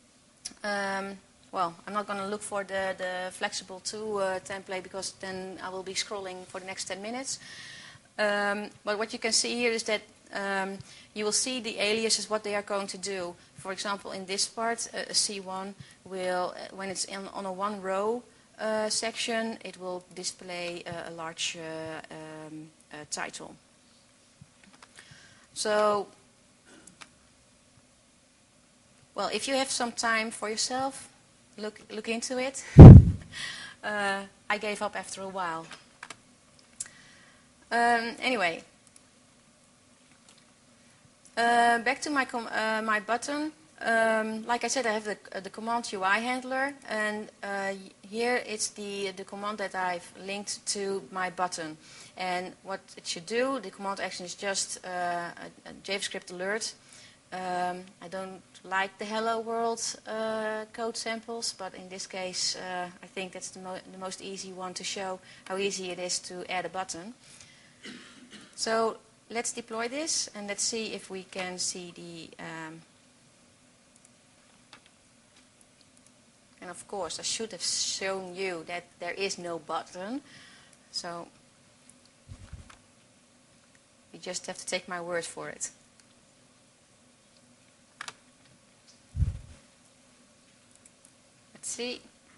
Well, I'm not going to look for the flexible 2 template because then I will be scrolling for the next 10 minutes. But what you can see here is that you will see the aliases, what they are going to do. For example, in this part, a C1 will, when it's on a 1 row section, it will display a large title. So, well, if you have some time for yourself, look into it. I gave up after a while. Anyway, back to my button. Like I said, I have the command UI handler, and here it's the command that I've linked to my button. And what it should do, the command action is just a JavaScript alert. I don't like the Hello World code samples, but in this case, I think that's the most easy one to show how easy it is to add a button. So let's deploy this, and let's see if we can see the... and of course, I should have shown you that there is no button. So you just have to take my word for it. Let's see.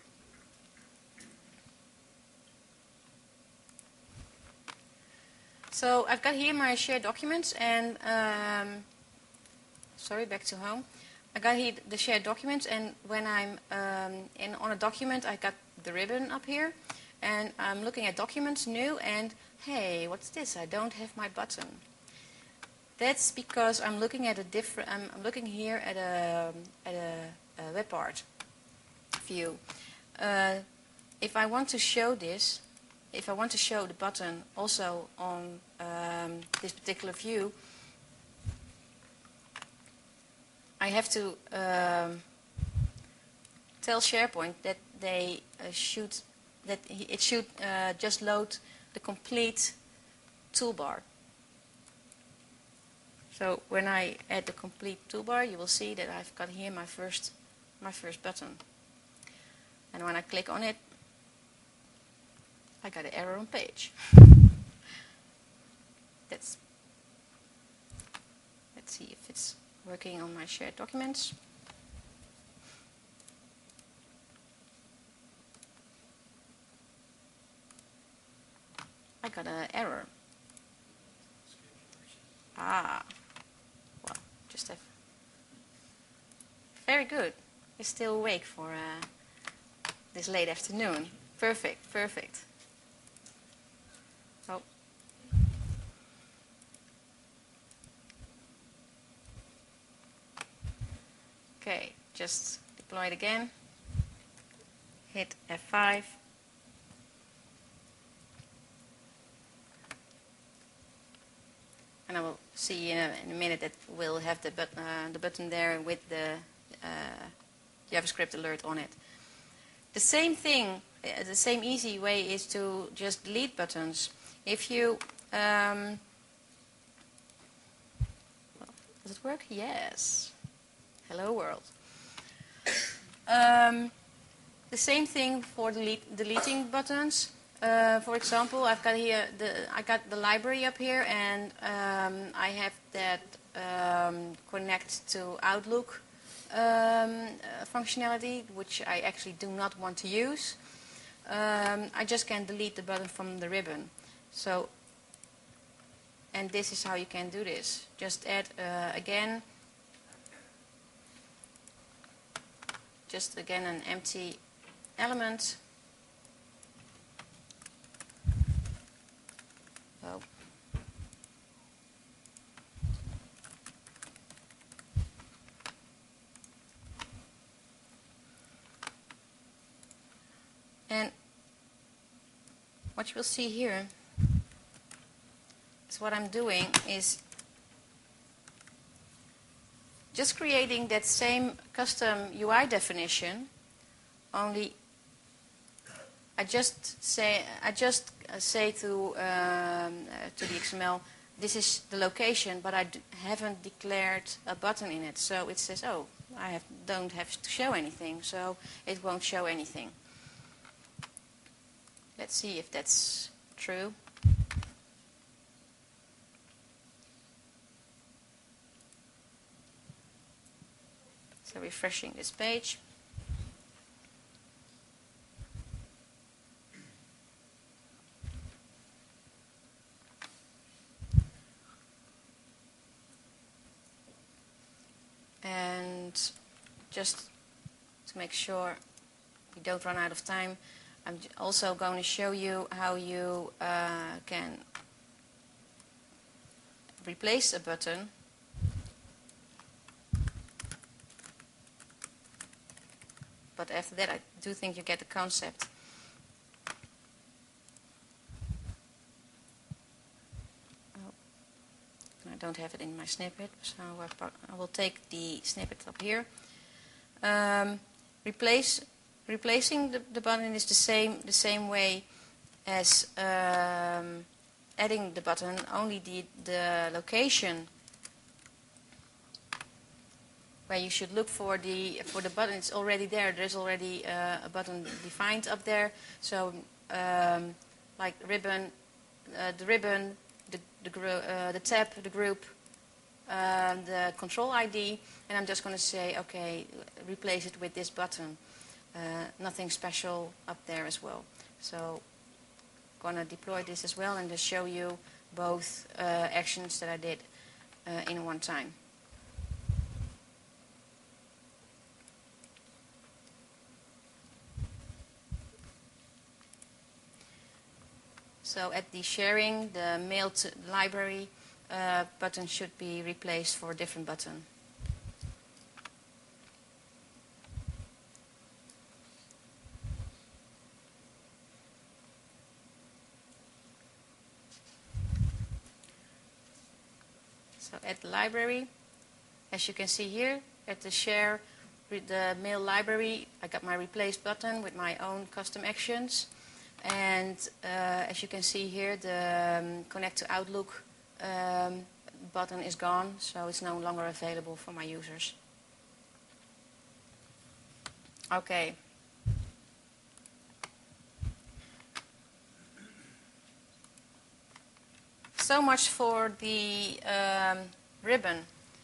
So I've got here my shared documents, and sorry, back to home. I got here the shared documents, and when I'm on a document, I got the ribbon up here, and I'm looking at Documents, New, and hey, what's this? I don't have my button. That's because I'm looking at a different. I'm looking here at a web art view. If I want to show this, if I want to show the button also on this particular view, I have to tell SharePoint that they it should just load the complete toolbar. So when I add the complete toolbar, you will see that I've got here my first button. And when I click on it, I got an error on page. Let's see if it's working on my shared documents. I got an error. Well, just have. Very good. You're still awake for this late afternoon. Perfect, perfect. Oh. Okay, just deploy it again. Hit F5. And I will see in a minute that we'll have the button there with the JavaScript alert on it. The same thing, the same easy way is to just delete buttons. If you, does it work? Yes. Hello world. The same thing for deleting buttons. For example, I've got here I got the library up here, and I have that connect to Outlook functionality, which I actually do not want to use. I just can delete the button from the ribbon. So, and this is how you can do this. Just add again an empty element. Oh. And what you will see here is what I'm doing is just creating that same custom UI definition, only I just say to the XML, this is the location, but I haven't declared a button in it. So it says, oh, don't have to show anything, so it won't show anything. Let's see if that's true. So refreshing this page. And just to make sure we don't run out of time, I'm also going to show you how you can replace a button but after that I do think you get the concept. I don't have it in my snippet, so I will take the snippet up here. Replacing the button is the same way as adding the button. Only the location where you should look for the button, it's already there. There's already a button defined up there. So like the ribbon, the tab, the group, the control ID, and I'm just going to say, okay, replace it with this button. Nothing special up there as well. So I'm going to deploy this as well and just show you both actions that I did in one time. So at the sharing, the mail to library button should be replaced for a different button. So at the library, as you can see here, at the share with the mail library, I got my replace button with my own custom actions. And as you can see here, the connect to Outlook button is gone, so it's no longer available for my users. Okay. So much for the ribbon.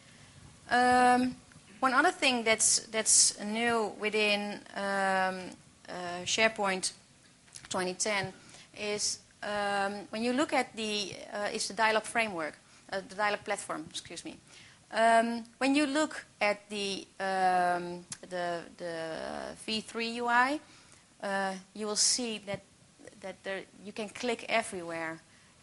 One other thing that's new within SharePoint 2010 is when you look at the dialog framework, the dialog platform. Excuse me. When you look at the V3 UI, you will see that you can click everywhere.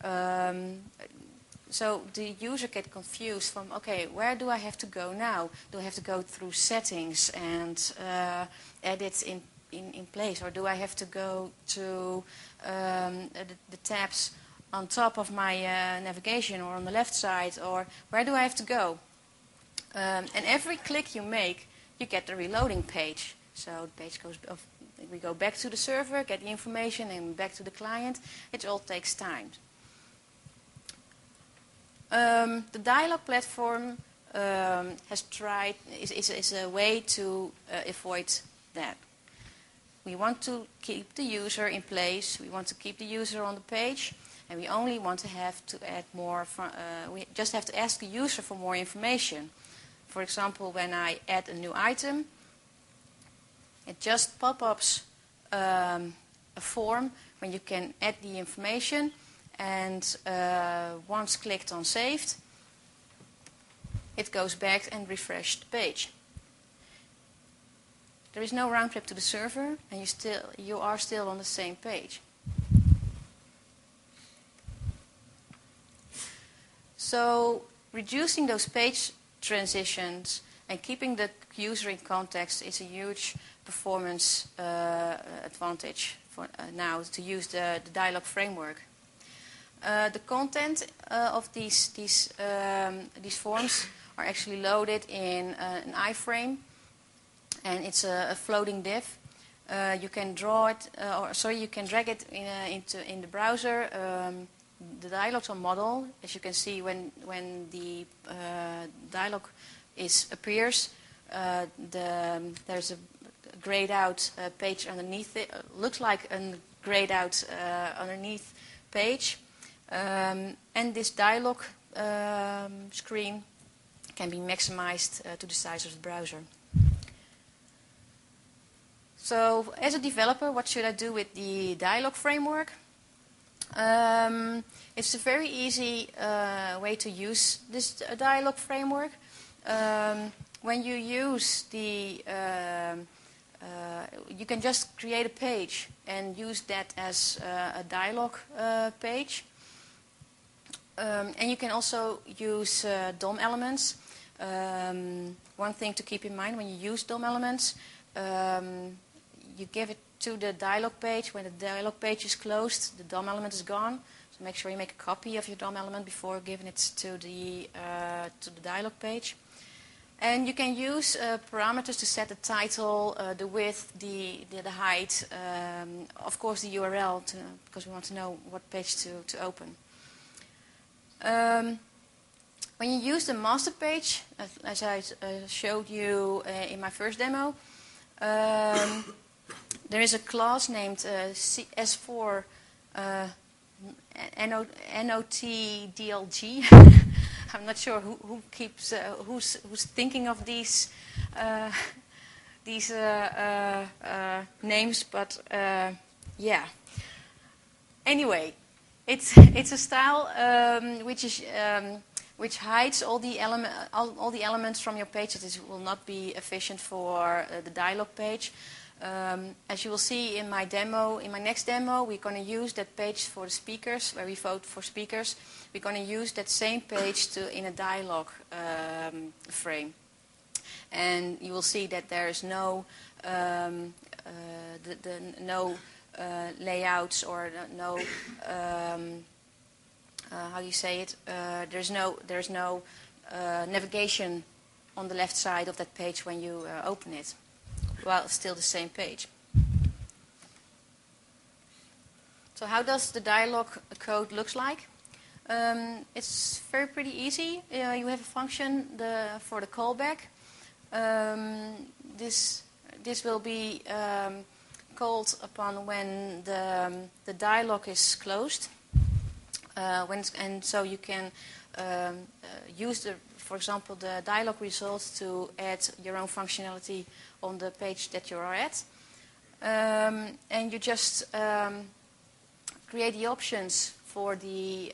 So the user get confused from, okay, where do I have to go now? Do I have to go through settings and edit in place, or do I have to go to the tabs on top of my navigation or on the left side, or where do I have to go? And every click you make, you get the reloading page. So the page goes, we go back to the server, get the information, and back to the client. It all takes time. The dialog platform is a way to avoid that. We want to keep the user in place. We want to keep the user on the page, and we only want to have to add more. We just have to ask the user for more information. For example, when I add a new item, it just pop-ups a form when you can add the information. And once clicked on saved, it goes back and refreshes the page. There is no round trip to the server, and you are still on the same page. So reducing those page transitions and keeping the user in context is a huge performance advantage for now to use the dialog framework. The content of these forms are actually loaded in an iframe, and it's a floating div. You can draw it, you can drag it in the browser. The dialogs on model, as you can see, when the dialog appears, there's a grayed out page underneath it. Looks like a grayed out underneath page. And this dialog screen can be maximized to the size of the browser. So, as a developer, what should I do with the dialog framework? It's a very easy way to use this dialog framework. When you use you can just create a page and use that as a dialog page. And you can also use DOM elements. One thing to keep in mind when you use DOM elements, you give it to the dialog page. When the dialog page is closed, the DOM element is gone. So make sure you make a copy of your DOM element before giving it to the dialog page. And you can use parameters to set the title, the width, the height, of course the URL, because we want to know what page to open. When you use the master page, as I showed you in my first demo, there is a class named S4 NOTDLG. I'm not sure who's thinking of these names, but yeah. Anyway, it's a style which hides all the elements from your page. That will not be efficient for the dialog page. As you will see in my demo, in my next demo, we're going to use that page for the speakers, where we vote for speakers. We're going to use that same page in a dialogue frame. And you will see that there is no layouts or no how you say it. There's no navigation on the left side of that page when you open it. Well, it's still the same page. So how does the dialog code looks like? It's pretty easy. You have a function for the callback. This will be called upon when the dialog is closed. And so you can use for example, the dialog results to add your own functionality on the page that you are at. And you just create the options for the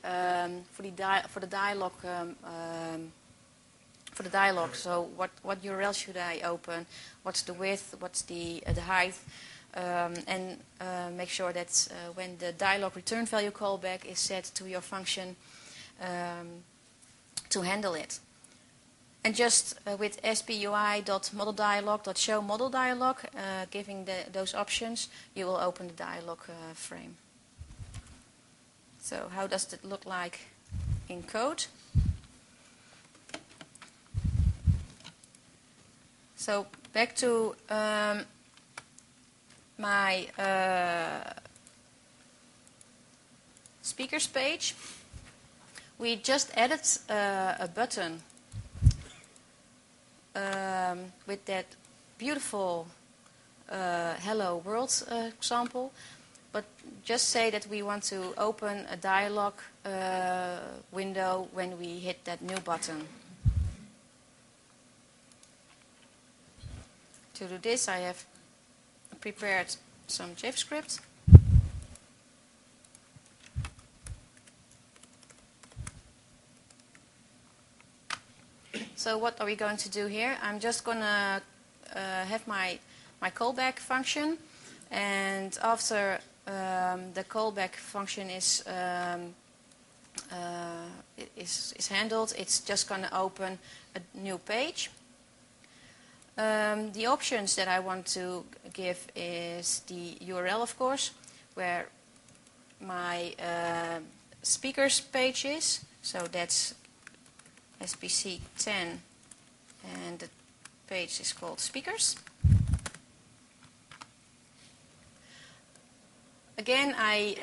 dialog. So what URL should I open? What's the width? What's the height? And make sure that when the dialog return value callback is set to your function to handle it. And just with spui.modeldialog.show model dialog, giving those options, you will open the dialog frame. So how does it look like in code? So back to my speakers page. We just added a button with that beautiful hello world example, but just say that we want to open a dialog window when we hit that new button. To do this, I have prepared some JavaScript. So what are we going to do here? I'm just going to have my callback function, and after the callback function is handled, it's just going to open a new page. The options that I want to give is the URL, of course, where my speakers page is. So that's SPC 10, and the page is called speakers. Again, I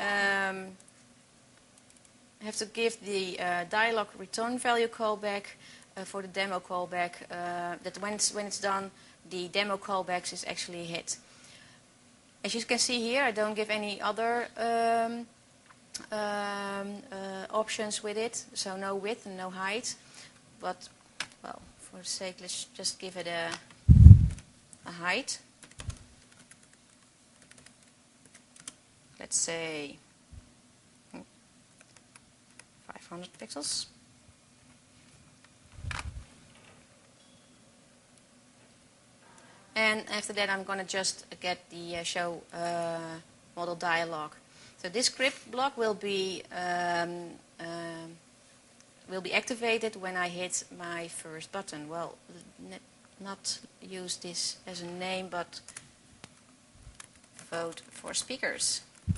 have to give the dialog return value callback for the demo callback, that when it's done, the demo callbacks is actually hit. As you can see here, I don't give any other options with it, so no width and no height. But, well, for the sake, let's just give it a height. Let's say 500 pixels. And after that, I'm going to just get the show model dialog. So this script block will be activated when I hit my first button. Well, not use this as a name, but vote for speakers.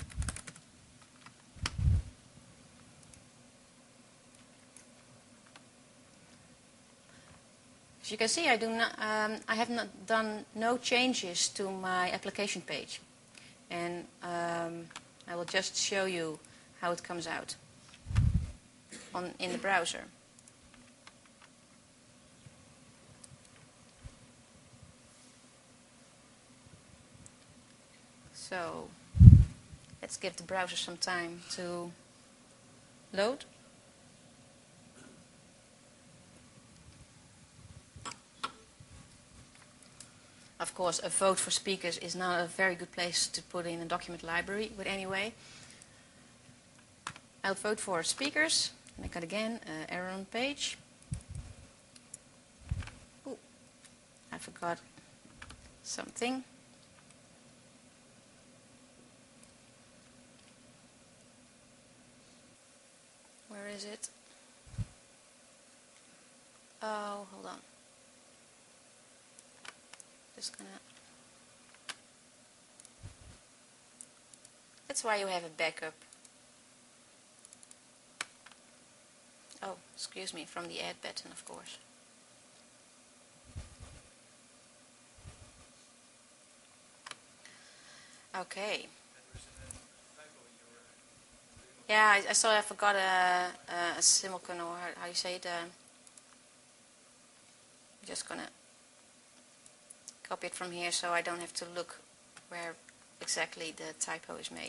As you can see, I have not done no changes to my application page, and I will just show you how it comes out in the browser. So let's give the browser some time to load. Of course, a vote for speakers is not a very good place to put in a document library, but anyway, I'll vote for speakers. Make it again, error on page. Ooh, I forgot something. is it? Oh, hold on. Just gonna... That's why you have a backup. Oh, excuse me, from the add button, of course. Okay. Yeah, I saw I forgot a semicolon, or how you say it. I'm just gonna copy it from here so I don't have to look where exactly the typo is made.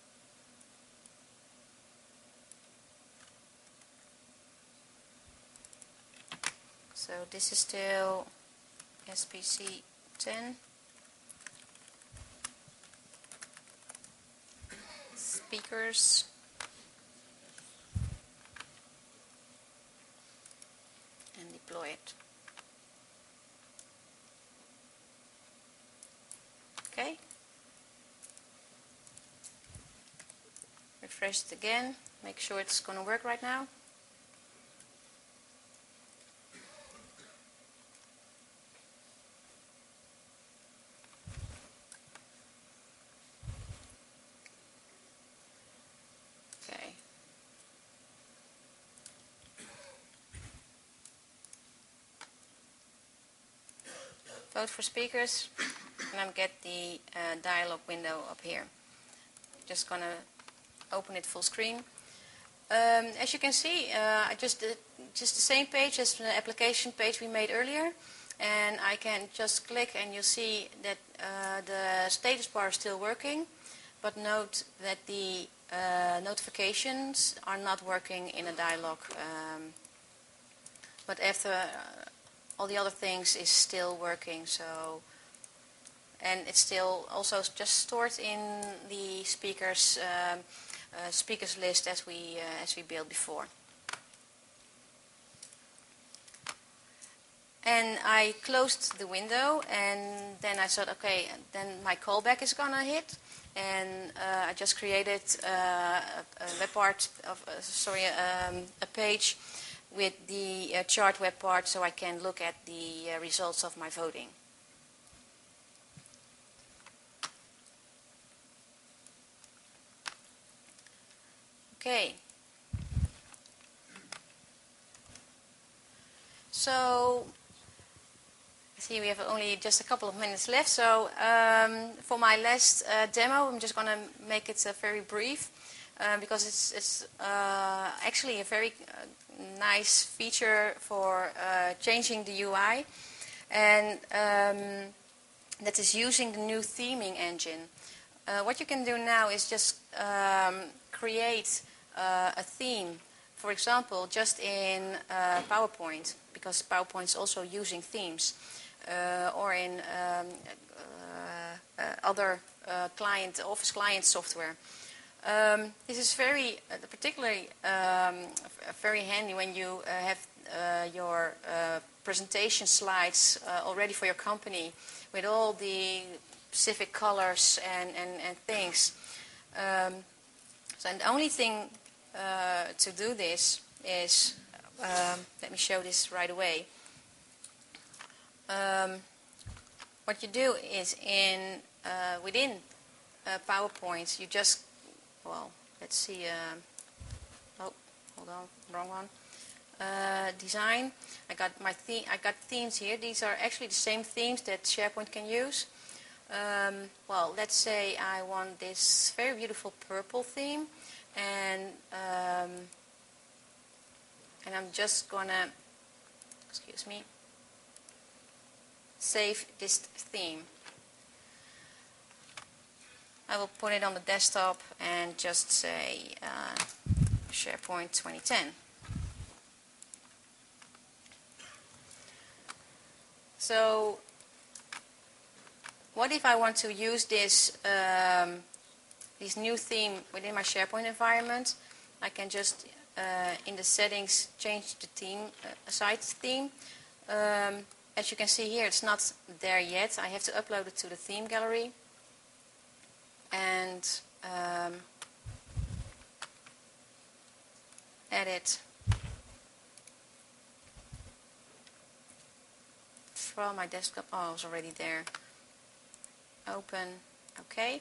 So this is still SPC 10. Speakers. And deploy it. Okay. Refresh it again. Make sure it's going to work right now. Okay. Vote for speakers, and I'm get the dialog window up here. Just gonna open it full screen. As you can see, I just did just the same page as the application page we made earlier, and I can just click and you'll see that the status bar is still working, but note that the notifications are not working in a dialog. But after all the other things is still working, so, and it's still also just stored in the speakers speakers list as we built before. And I closed the window, and then I thought, okay, then my callback is gonna hit, and I just created a web part of a page with the chart web part, so I can look at the results of my voting. Okay. So, I see we have only just a couple of minutes left. So, for my last demo, I'm just going to make it very brief, because it's actually a very nice feature for changing the UI, and that is using the new theming engine. What you can do now is just create a theme, for example, just in PowerPoint, because PowerPoint is also using themes, or in other Office client software. This is very, particularly very handy when you have your presentation slides already for your company with all the specific colors and things. So the only thing to do this is, let me show this right away. What you do is within PowerPoint, you just, well, let's see, oh, hold on, wrong one. Design. I got themes here. These are actually the same themes that SharePoint can use. Well, let's say I want this very beautiful purple theme, and I'm just gonna, excuse me, save this theme. I will put it on the desktop and just say SharePoint 2010. So, what if I want to use this new theme within my SharePoint environment? I can just in the settings change the theme, site theme. As you can see here, it's not there yet. I have to upload it to the theme gallery, and edit from my desktop. Oh, I was already there. Open. Okay.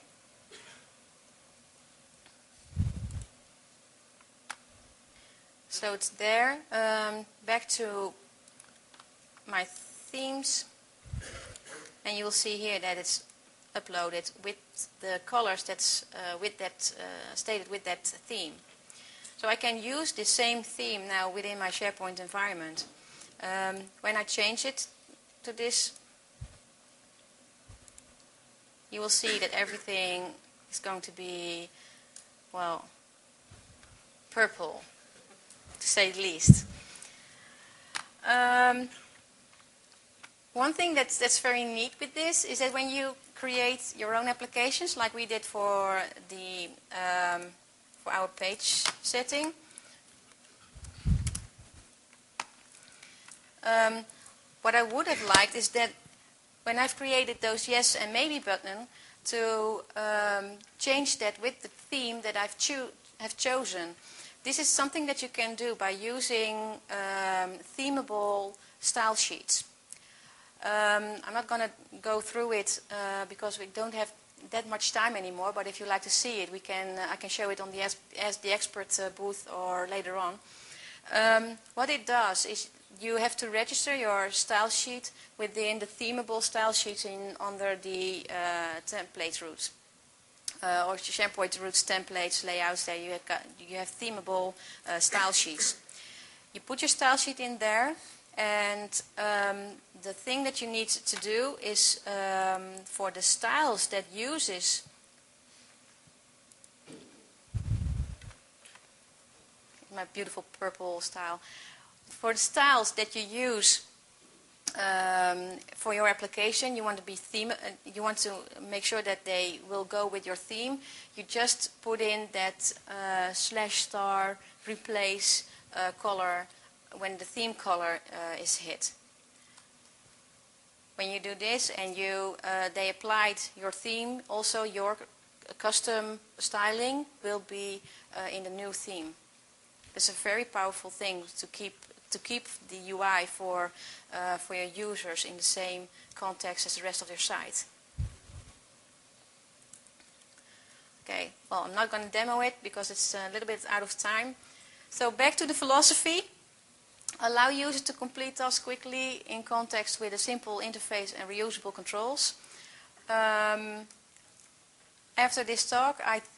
So it's there. Back to my themes, and you will see here that it's uploaded with the colors that's stated with that theme. So I can use the same theme now within my SharePoint environment. When I change it to this, you will see that everything is going to be, well, purple, to say the least. One thing that's very neat with this is that when you create your own applications, like we did for the for our page setting, what I would have liked is that when I've created those yes and maybe button, to change that with the theme that I've chosen. This is something that you can do by using themable style sheets. I'm not going to go through it because we don't have that much time anymore, but if you like to see it, I can show it on the Ask the Expert booth or later on. What it does is you have to register your style sheet within the themable style sheets under the template routes. Or SharePoint routes, templates, layouts, there you have themable style sheets. You put your style sheet in there, and the thing that you need to do is for the styles that uses my beautiful purple style, for the styles that you use for your application, you want to make sure that they will go with your theme. You just put in that /* replace color when the theme color is hit. When you do this and they applied your theme, also your custom styling will be in the new theme. It's a very powerful thing to keep the UI for your users in the same context as the rest of your site. Okay, well, I'm not going to demo it because it's a little bit out of time. So back to the philosophy. Allow users to complete tasks quickly in context with a simple interface and reusable controls. After this talk,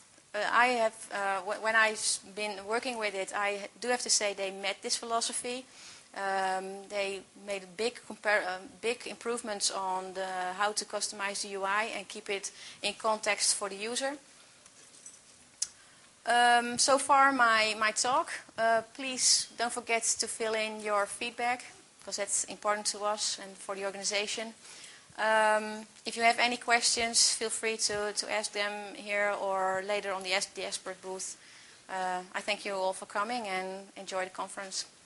when I've been working with it, I do have to say they met this philosophy. They made big improvements on how to customize the UI and keep it in context for the user. So far my talk. Please don't forget to fill in your feedback because that's important to us and for the organization. If you have any questions, feel free to ask them here or later on the Ask the Expert booth. I thank you all for coming and enjoy the conference.